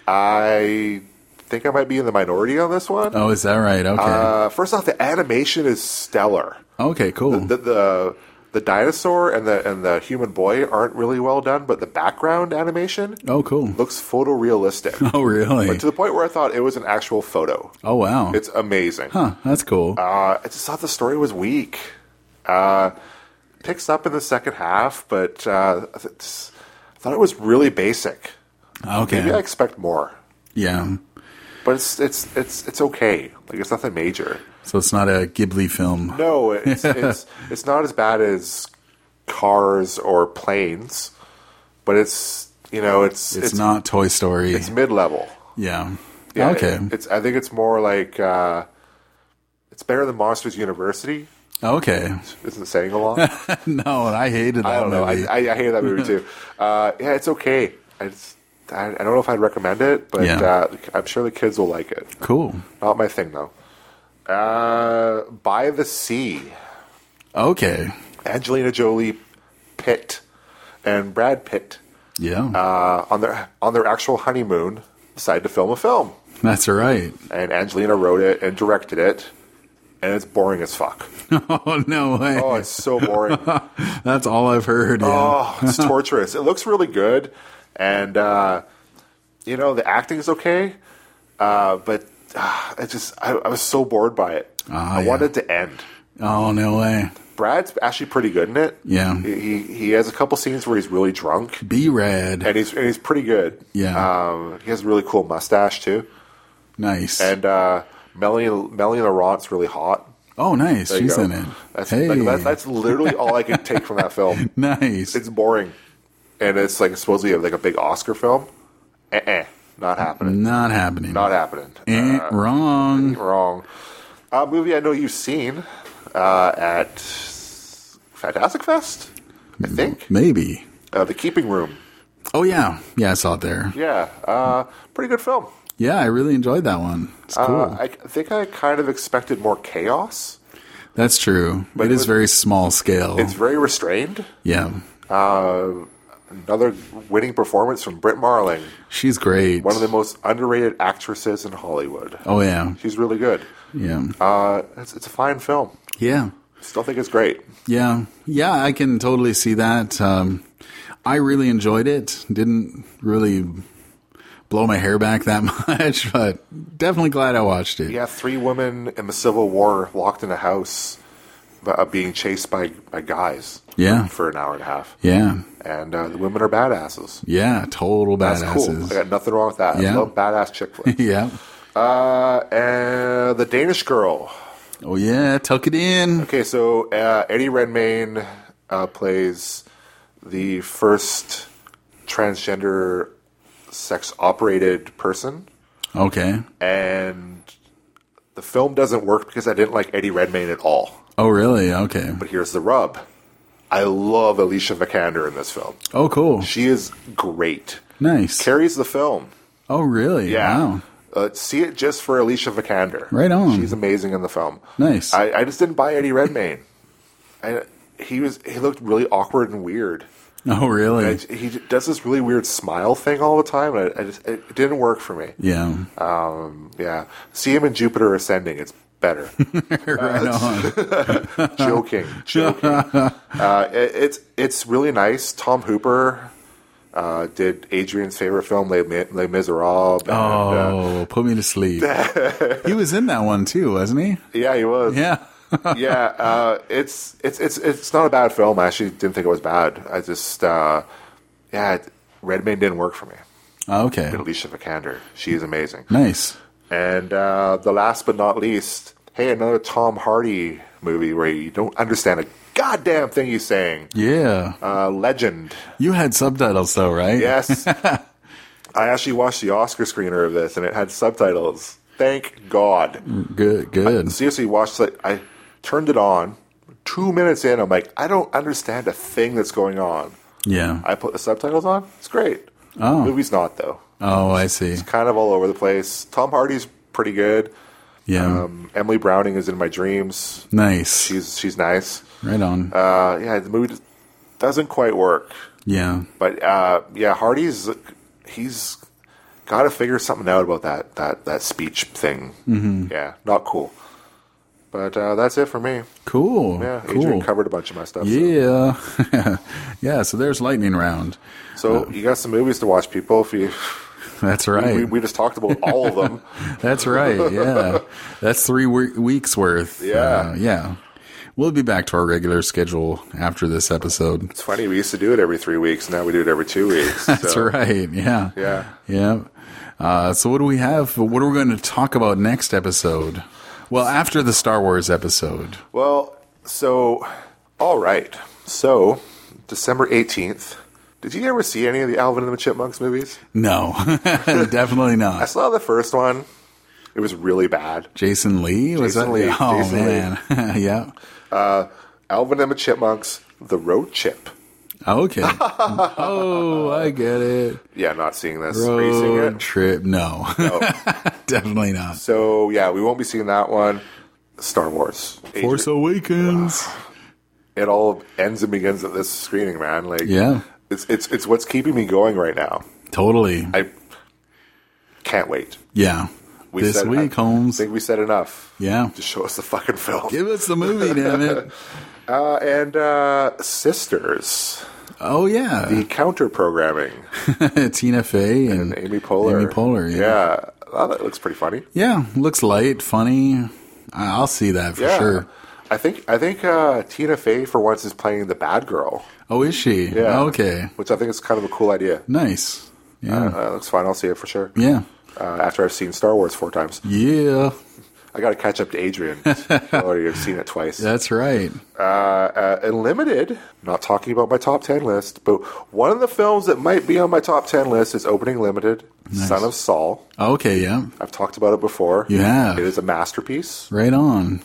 I think I might be in the minority on this one. Oh, is that right? Okay. First off, the animation is stellar. Okay, cool. The dinosaur and the human boy aren't really well done, but the background animation looks photorealistic. Oh, really? But to the point where I thought it was an actual photo. Oh, wow. It's amazing. Huh, that's cool. I just thought the story was weak. Picks up in the second half, but I thought it was really basic. Okay. Maybe I expect more. Yeah. But it's okay. Like, it's nothing major. So it's not a Ghibli film. No, it's not as bad as Cars or Planes, but it's not Toy Story. It's mid-level. Yeah. Yeah. Okay. I think it's more like it's better than Monsters University. Okay. Isn't saying a lot. No, and I hated that I don't know. movie. I hated that movie too. Yeah, it's okay. I don't know if I'd recommend it, but I'm sure the kids will like it. Cool. Not my thing though. By the Sea. Okay. Angelina Jolie, Pitt, and Brad Pitt. Yeah. On their actual honeymoon, decided to film a film. That's right. And Angelina wrote it and directed it, and it's boring as fuck. Oh, no way. Oh, it's so boring. That's all I've heard. Yeah. Oh, it's torturous. It looks really good, and the acting is okay, but I was so bored by it. I wanted it to end. Oh, no way. Brad's actually pretty good in it. Yeah. He has a couple scenes where he's really drunk. B-Rad. And he's pretty good. Yeah. He has a really cool mustache too. Nice. And Melanie Laurent's really hot. Oh, nice. There you She's go. in it. That's literally all I can take from that film. Nice. It's boring. And it's like supposedly like a big Oscar film. Not happening. Not happening. Not happening. Wrong. Wrong. A movie I know you've seen at Fantastic Fest, I think. Maybe. The Keeping Room. Oh, yeah. Yeah, I saw it there. Yeah. Pretty good film. Yeah, I really enjoyed that one. It's cool. I think I kind of expected more chaos. That's true. But it is very small scale. It's very restrained. Yeah. Another winning performance from Britt Marling. She's great. One of the most underrated actresses in Hollywood. Oh, yeah. She's really good. Yeah. It's a fine film. Yeah. Still think it's great. Yeah. Yeah, I can totally see that. I really enjoyed it. Didn't really blow my hair back that much, but definitely glad I watched it. Yeah, 3 women in the Civil War locked in a house being chased by guys. Yeah. For an hour and a half. Yeah. And the women are badasses. Yeah, total badasses. That's cool. I got nothing wrong with that. Yeah. I love badass chick flicks. Yeah. And The Danish Girl. Oh, yeah, tuck it in. Okay, so Eddie Redmayne plays the first transgender sex-operated person. Okay. And The film doesn't work because I didn't like Eddie Redmayne at all. Oh, really? Okay. But here's the rub. I love Alicia Vikander in this film. Oh, cool. She is great. Nice. Carries the film. Oh, really? Yeah. Wow. See it just for Alicia Vikander. Right on. She's amazing in the film. Nice. I just didn't buy Eddie Redmayne. He looked really awkward and weird. Oh, really? He does this really weird smile thing all the time, and it didn't work for me. Yeah. Yeah. See him in Jupiter Ascending. It's better. Right on. Joking. It's really nice. Tom Hooper did Adrian's favorite film, Les Miserables. Oh, put me to sleep. He was in that one too, wasn't he? Yeah, he was. Yeah. Yeah, it's not a bad film. I actually didn't think it was bad. I just, Redmayne didn't work for me. Okay. And Alicia Vikander, she's amazing. Nice. And the last but not least, hey, another Tom Hardy movie where you don't understand a goddamn thing he's saying. Yeah. Legend. You had subtitles though, right? Yes. I actually watched the Oscar screener of this, and it had subtitles. Thank God. Good. I seriously watched it. I turned it on. 2 minutes in, I'm like, I don't understand a thing that's going on. Yeah. I put the subtitles on. It's great. Oh. The movie's not, though. Oh, I see. It's kind of all over the place. Tom Hardy's pretty good. Yeah. Emily Browning is in my dreams. Nice. She's nice. Right on. The movie just doesn't quite work. Yeah. But he's got to figure something out about that speech thing. Mm-hmm. Yeah, not cool. But that's it for me. Cool. Yeah, cool. Adrian covered a bunch of my stuff. Yeah. So. Yeah, so there's lightning round. So you got some movies to watch, people. If you, that's right. We just talked about all of them. That's right, yeah. That's 3 weeks worth. Yeah. Yeah. We'll be back to our regular schedule after this episode. It's funny, we used to do it every 3 weeks. Now we do it every 2 weeks. That's right, yeah. Yeah. Yeah. So what do we have? What are we going to talk about next episode? Well, after the Star Wars episode. Well, all right. So, December 18th. Did you ever see any of the Alvin and the Chipmunks movies? No, definitely I not. saw the first one. It was really bad. Jason Lee? Jason Lee. Oh, Jason man. Yeah. Alvin and the Chipmunks, The Road Chip. Okay. Oh, I get it. Yeah, not seeing this. Are you seeing Road it? trip. No. Definitely not. So, yeah, we won't be seeing that one. Star Wars. Force Awakens. It all ends and begins at this screening, man. Like, Yeah. It's what's keeping me going right now. Totally. I can't wait. Yeah. This week, Holmes. I think we said enough. Yeah. Just show us the fucking film. Give us the movie, damn it. And Sisters. Oh, yeah. The counter programming. Tina Fey and Amy Poehler. Amy Poehler, yeah. Yeah. Oh, that looks pretty funny. Yeah. Looks light, funny. I'll see that for sure. I think Tina Fey for once is playing the bad girl. Oh, is she? Yeah. Okay. Which I think is kind of a cool idea. Nice. Yeah. Looks fine. I'll see it for sure. Yeah. After I've seen Star Wars 4 times. Yeah. I got to catch up to Adrian. I already have seen it twice. That's right. And Limited, not talking about my top 10 list, but one of the films that might be on my top 10 list is Opening Limited, Nice. Son of Saul. Okay, yeah. I've talked about it before. You have. It is a masterpiece. Right on.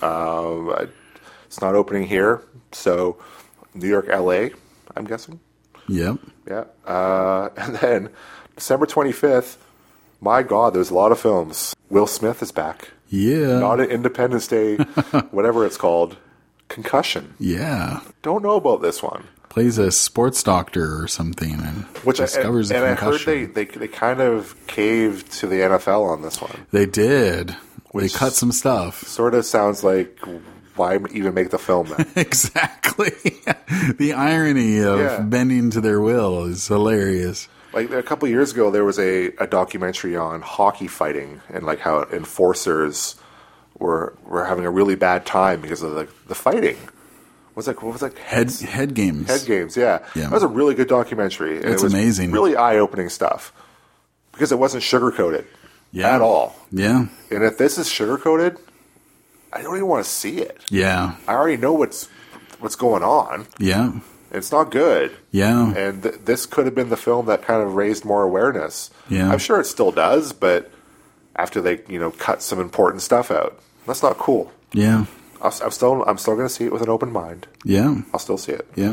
It's not opening here, so New York, LA, I'm guessing. Yep. Yeah. And then December 25th, my God, there's a lot of films. Will Smith is back. Yeah. Not an Independence Day, whatever it's called. Concussion. Yeah. Don't know about this one. Plays a sports doctor or something and discovers a concussion. I heard they kind of caved to the NFL on this one. They did. Which they cut some stuff. Sort of sounds like, why even make the film then? Exactly. The irony of bending to their will is hilarious. Like a couple of years ago, there was a documentary on hockey fighting and like how enforcers were having a really bad time because of the fighting. What was like Head games. Head games, yeah. That was a really good documentary. And It's it was amazing. Really eye-opening stuff because it wasn't sugar-coated at all. Yeah. And if this is sugar-coated, I don't even want to see it. Yeah. I already know what's going on. Yeah. It's not good. Yeah. And this could have been the film that kind of raised more awareness. Yeah. I'm sure it still does, but after they, cut some important stuff out. That's not cool. Yeah. I'm still going to see it with an open mind. Yeah. I'll still see it. Yeah.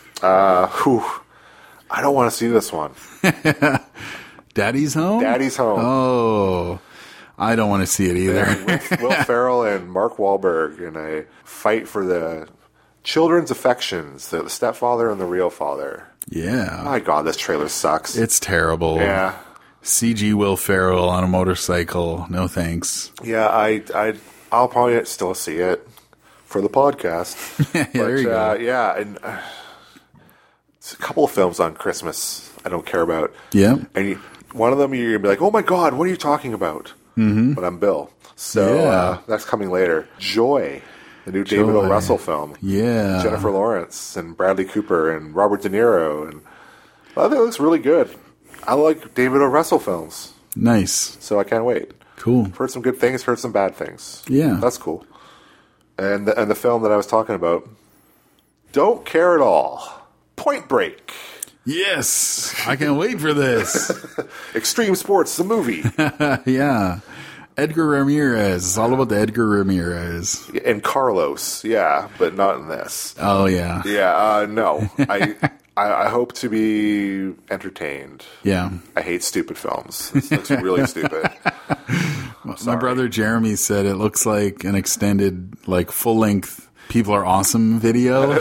I don't want to see this one. Daddy's Home? Daddy's Home. Oh, I don't want to see it either. With Will Ferrell and Mark Wahlberg in a fight for the children's affections, the stepfather and the real father. Yeah. My God, this trailer sucks. It's terrible. Yeah. CG Will Ferrell on a motorcycle. No thanks. Yeah, I'll probably still see it for the podcast. There you go. Yeah, and it's a couple of films on Christmas I don't care about. Yeah. And one of them you're going to be like, oh my God, what are you talking about? Mm-hmm. But I'm Bill. So that's coming later. Joy, the new David O. Russell film. Yeah. Jennifer Lawrence and Bradley Cooper and Robert De Niro. And I think it looks really good. I like David O. Russell films. Nice. So I can't wait. Cool. Heard some good things, heard some bad things. Yeah. That's cool. And the film that I was talking about, don't care at all. Point Break. Yes. I can't wait for this. Extreme Sports, the movie. Yeah. Edgar Ramirez. It's all about the Edgar Ramirez. And Carlos, yeah, but not in this. Oh, yeah. Yeah, no. I hope to be entertained. Yeah. I hate stupid films. This looks really stupid. My brother Jeremy said it looks like an extended, like, full-length People Are Awesome video.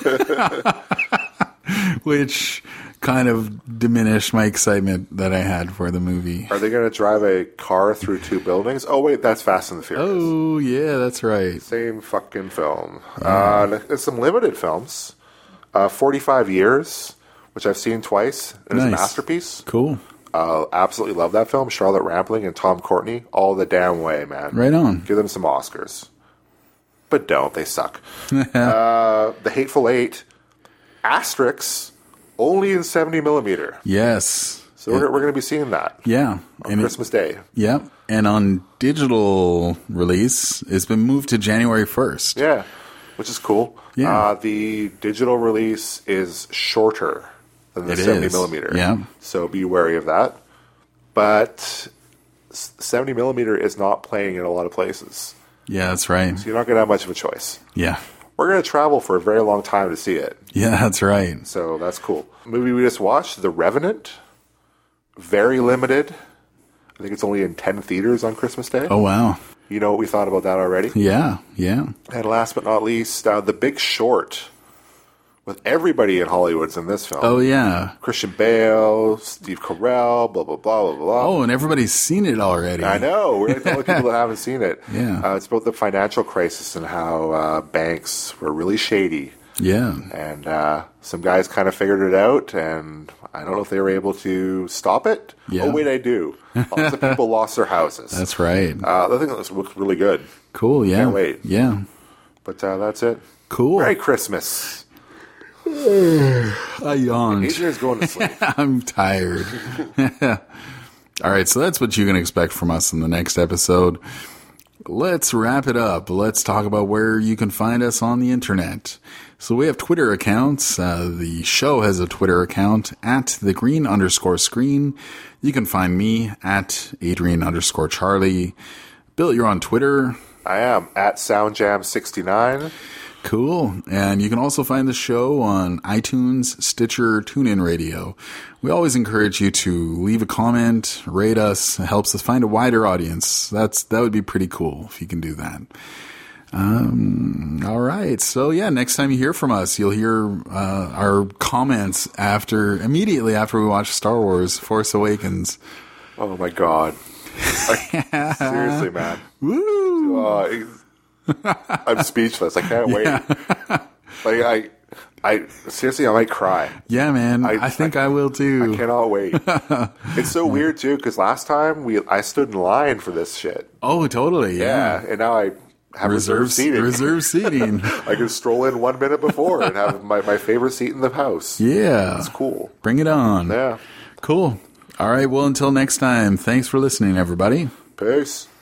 Which kind of diminished my excitement that I had for the movie. Are they going to drive a car through two buildings? Oh, wait, that's Fast and the Furious. Oh, yeah, that's right. Same fucking film. There's some limited films. 45 Years, which I've seen twice. It is a masterpiece. Cool. Absolutely love that film. Charlotte Rampling and Tom Courtenay, all the damn way, man. Right on. Give them some Oscars. But don't. They suck. The Hateful Eight, Asterix, only in 70 millimeter. Yes. So we're going to be seeing that. Yeah. On Christmas Day. Yeah. And on digital release, it's been moved to January 1st. Yeah. Which is cool. Yeah. The digital release is shorter than the 70 millimeter. Yeah. So be wary of that. But 70 millimeter is not playing in a lot of places. Yeah, that's right. So you're not going to have much of a choice. Yeah. We're going to travel for a very long time to see it. Yeah, that's right. So that's cool. Movie we just watched, The Revenant. Very limited. I think it's only in 10 theaters on Christmas Day. Oh, wow. You know what we thought about that already? Yeah, yeah. And last but not least, The Big Short. With everybody in Hollywood's in this film. Oh, yeah. Christian Bale, Steve Carell, blah, blah, blah, blah, blah. Oh, and everybody's seen it already. I know. We're the only people that haven't seen it. Yeah. It's about the financial crisis and how banks were really shady. Yeah. And some guys kind of figured it out, and I don't know if they were able to stop it. Yeah. Oh, wait, I do. Lots of people lost their houses. That's right. I think this looks really good. Cool, yeah. Can't wait. Yeah. But that's it. Cool. Merry Christmas. I yawned. Adrian's going to sleep. I'm tired. All right, so that's what you can expect from us in the next episode. Let's wrap it up. Let's talk about where you can find us on the internet. So we have Twitter accounts. The show has a Twitter account at @thegreen_screen. You can find me at Adrian_Charlie. Bill, you're on Twitter. I am at SoundJam69. Cool. And you can also find the show on iTunes, Stitcher, TuneIn Radio. We always encourage you to leave a comment, rate us. It helps us find a wider audience. That would be pretty cool if you can do that. All right. So yeah, next time you hear from us, you'll hear our comments immediately after we watch Star Wars Force Awakens. Oh my God. Seriously, man. Woo! I'm speechless. I can't wait. Like I seriously, I might cry. Yeah, man. I think I will too. I cannot wait. It's so weird too because last time I stood in line for this shit. Oh, totally. Yeah, and now I have reserved seating. Reserved seating. I can stroll in 1 minute before and have my favorite seat in the house. Yeah, it's cool. Bring it on. Yeah, cool. All right. Well, until next time. Thanks for listening, everybody. Peace.